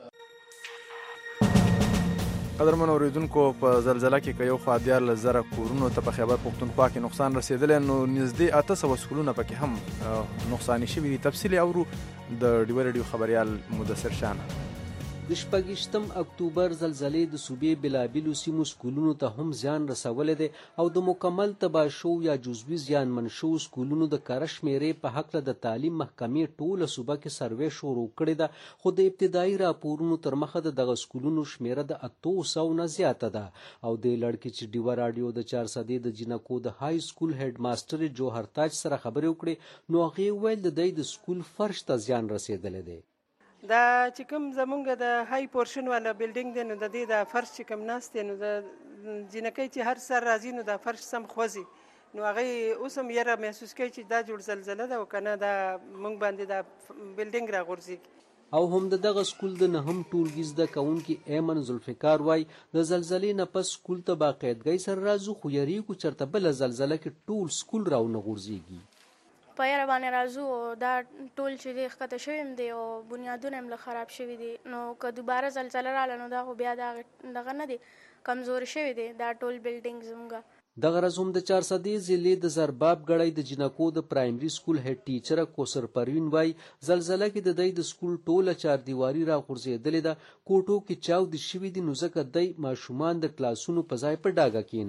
قدرمن اوریدونکو، په زلزلہ کې که یو خوا دیارلس زره کورونو ته په خیبر پښتونخوا کې نقصان رسېدلی، نو نږدې اته سوه سکولونه پکې هم نقصاني شوي دي. تفصیل اورو د ډیوا ریډیو خبریال مدثر شانه. د شپږیشتم اکتوبر زلزلې د صوبې بلابلو سیمو سکولونو ته هم زیان رسولی دی او د مکمل تباه شو یا جزوي زیانمن شو سکولونو د کره شمیرې په هکله د تعلیم محکمې ټوله صوبه کې سروې شروع کړې ده، خو د ابتدایي راپورونو تر مخه د دغه سکولونو شمیره د اتو سوو نه زیاته ده. او د لړکې چې ډیوا راډیو د چارسدې د جنکو د های سکول هډ ماسټر جوهر تاج سره خبرې وکړې، نو هغې وویل د دوی د سکول فرش ته زیان رسېدلی دی. دا چې کوم زمونږ د های پورشن والا بلډینګ دی نو د دې د فرش چې کوم ناست دی نو د جنکۍ چې هر سر راځي نو د فرش سم خوځي، نو هغې اوس هم یره محسوس کوي چې دا جوړ زلزله ده او که نه دا موږ باندې دا بلډینګ راغورځېږي. او هم د دغه سکول د نهم ټولګي زده کوونکي ایمن ذوالفقار وایي د زلزلې نه پس سکول ته باقاعدګۍ سره راځو، خو یریږو چېرته بله زلزله کې ټول سکول راونه غورځېږي. په یاره باندې راځو او دا ټول چې دی ښکته شوي هم دی او بنیادونه هم له خراب شوي دي، نو که دوباره زلزله راغله نو دا خو بیا دغه نه دی، کمزوري شوي دی دا ټول بلډینګ زموږ. دغه ورځ هم د چارسدې ضلع د زرباب ګړی د جنکو د پرایمري سکول هډ ټیچره کوثر پروین وایي زلزله کې د دوی د سکول ټوله چاردیواري راغورځېدلې ده، کوټو کې چاودې شوي دي، نو ځکه دوی ماشومان د کلاسونو په ځای په ډاګه کېنوي.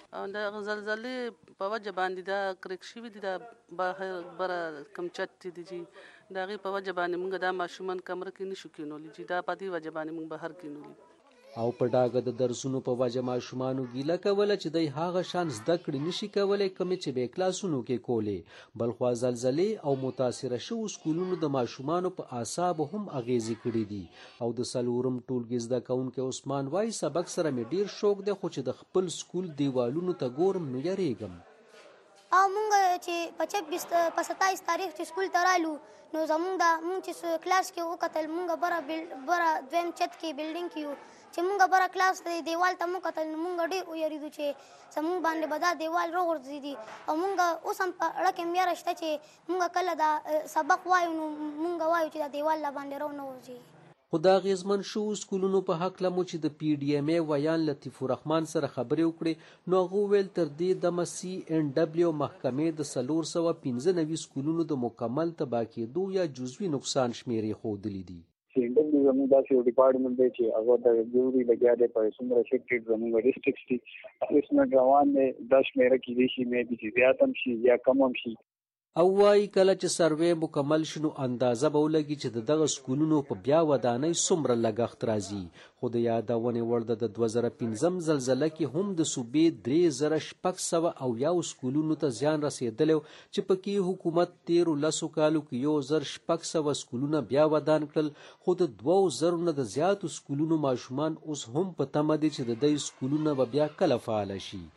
د زلزلې په وجه باندې دا کرک شوي دي، دا بهر بره کم چت دي چې د هغې په وجه باندې موږ دا ماشومان کمره کې نشو کینولی چې دا په دې وجه باندې موږ بهر کینولي. او په ډاګه د درسونو په وجه ماشومانو ګیله کوله چې دی هغه شان زده کړې نشي کولی کومې چې به کلاسونو کې کولې. بلخوا زلزلې او متاثره شوو سکولونو د ماشومانو په اعصابو هم اغیزې کړي دي. او د څلورم ټولګي زده کوونکی عثمان وایي سبق سره مې ډیر شوق دی، خو چې د خپل سکول دیوالونو ته ګورم نو یریږم. او مونږ چې په چوبیس په ستایس تاریخ چې سکول ته رالو نو زمونږ د مونږ چې کلاس کې وکتل مونږ بره بره دویم چت کې بلډینګ کې یو چې مونږ بره کلاس ته دیوال ته مو کتل نو مونږ ډېر ویریدو چې زمونږ باندې به دا دیوال راغورځېدي. او مونږ اوس هم په اړه کې مې یاره شته چې مونږ کله دا سبق وایو نو مونږ وایو چې دا دیوال لا باندې را نه غورځي. خو د اغیزمن شوو سکولونو په هکله مو چې د پی ډي ایم ای ویان لطیف الرحمن سره خبرې وکړې نو هغه وویل تر دې دمه سی این ډبلیو محکمې د څلور سوه پنځه نوي سکولونو د مکمل تباه کېدو یا جزوي نقصان شمیرې ښودلي دي. سی این ډبلیو زموږ داسې یو ډپارټمنټ دی چې هغه د ګوري لګیا دی په څومره افیکټډ زموږ ډسټرکټس دي اسمنټ روان دی دا شمیره کېدای شي مې بي چې زیات هم شي یا کم هم شي. او وایي کله چې سروې مکمل شنو اندازه به ولګي چې د دغه سکولونو په بیا ودانۍ څومره لګښت راځي. خو د یادونې وړ ده د دوه زره پنځم زلزله کې هم د صوبې درې زره شپږ سوه اویاو سکولونو ته زیان رسېدلی چې پکې حکومت تیرو لسو کالو کې یو زر شپږ سوه سکولونه بیا ودان کړل. خو د دوو زرو نه د زیاتو سکولونو ماشومان اوس هم په تمه دي چې د دوی سکولونه به بیا کله فعاله شي.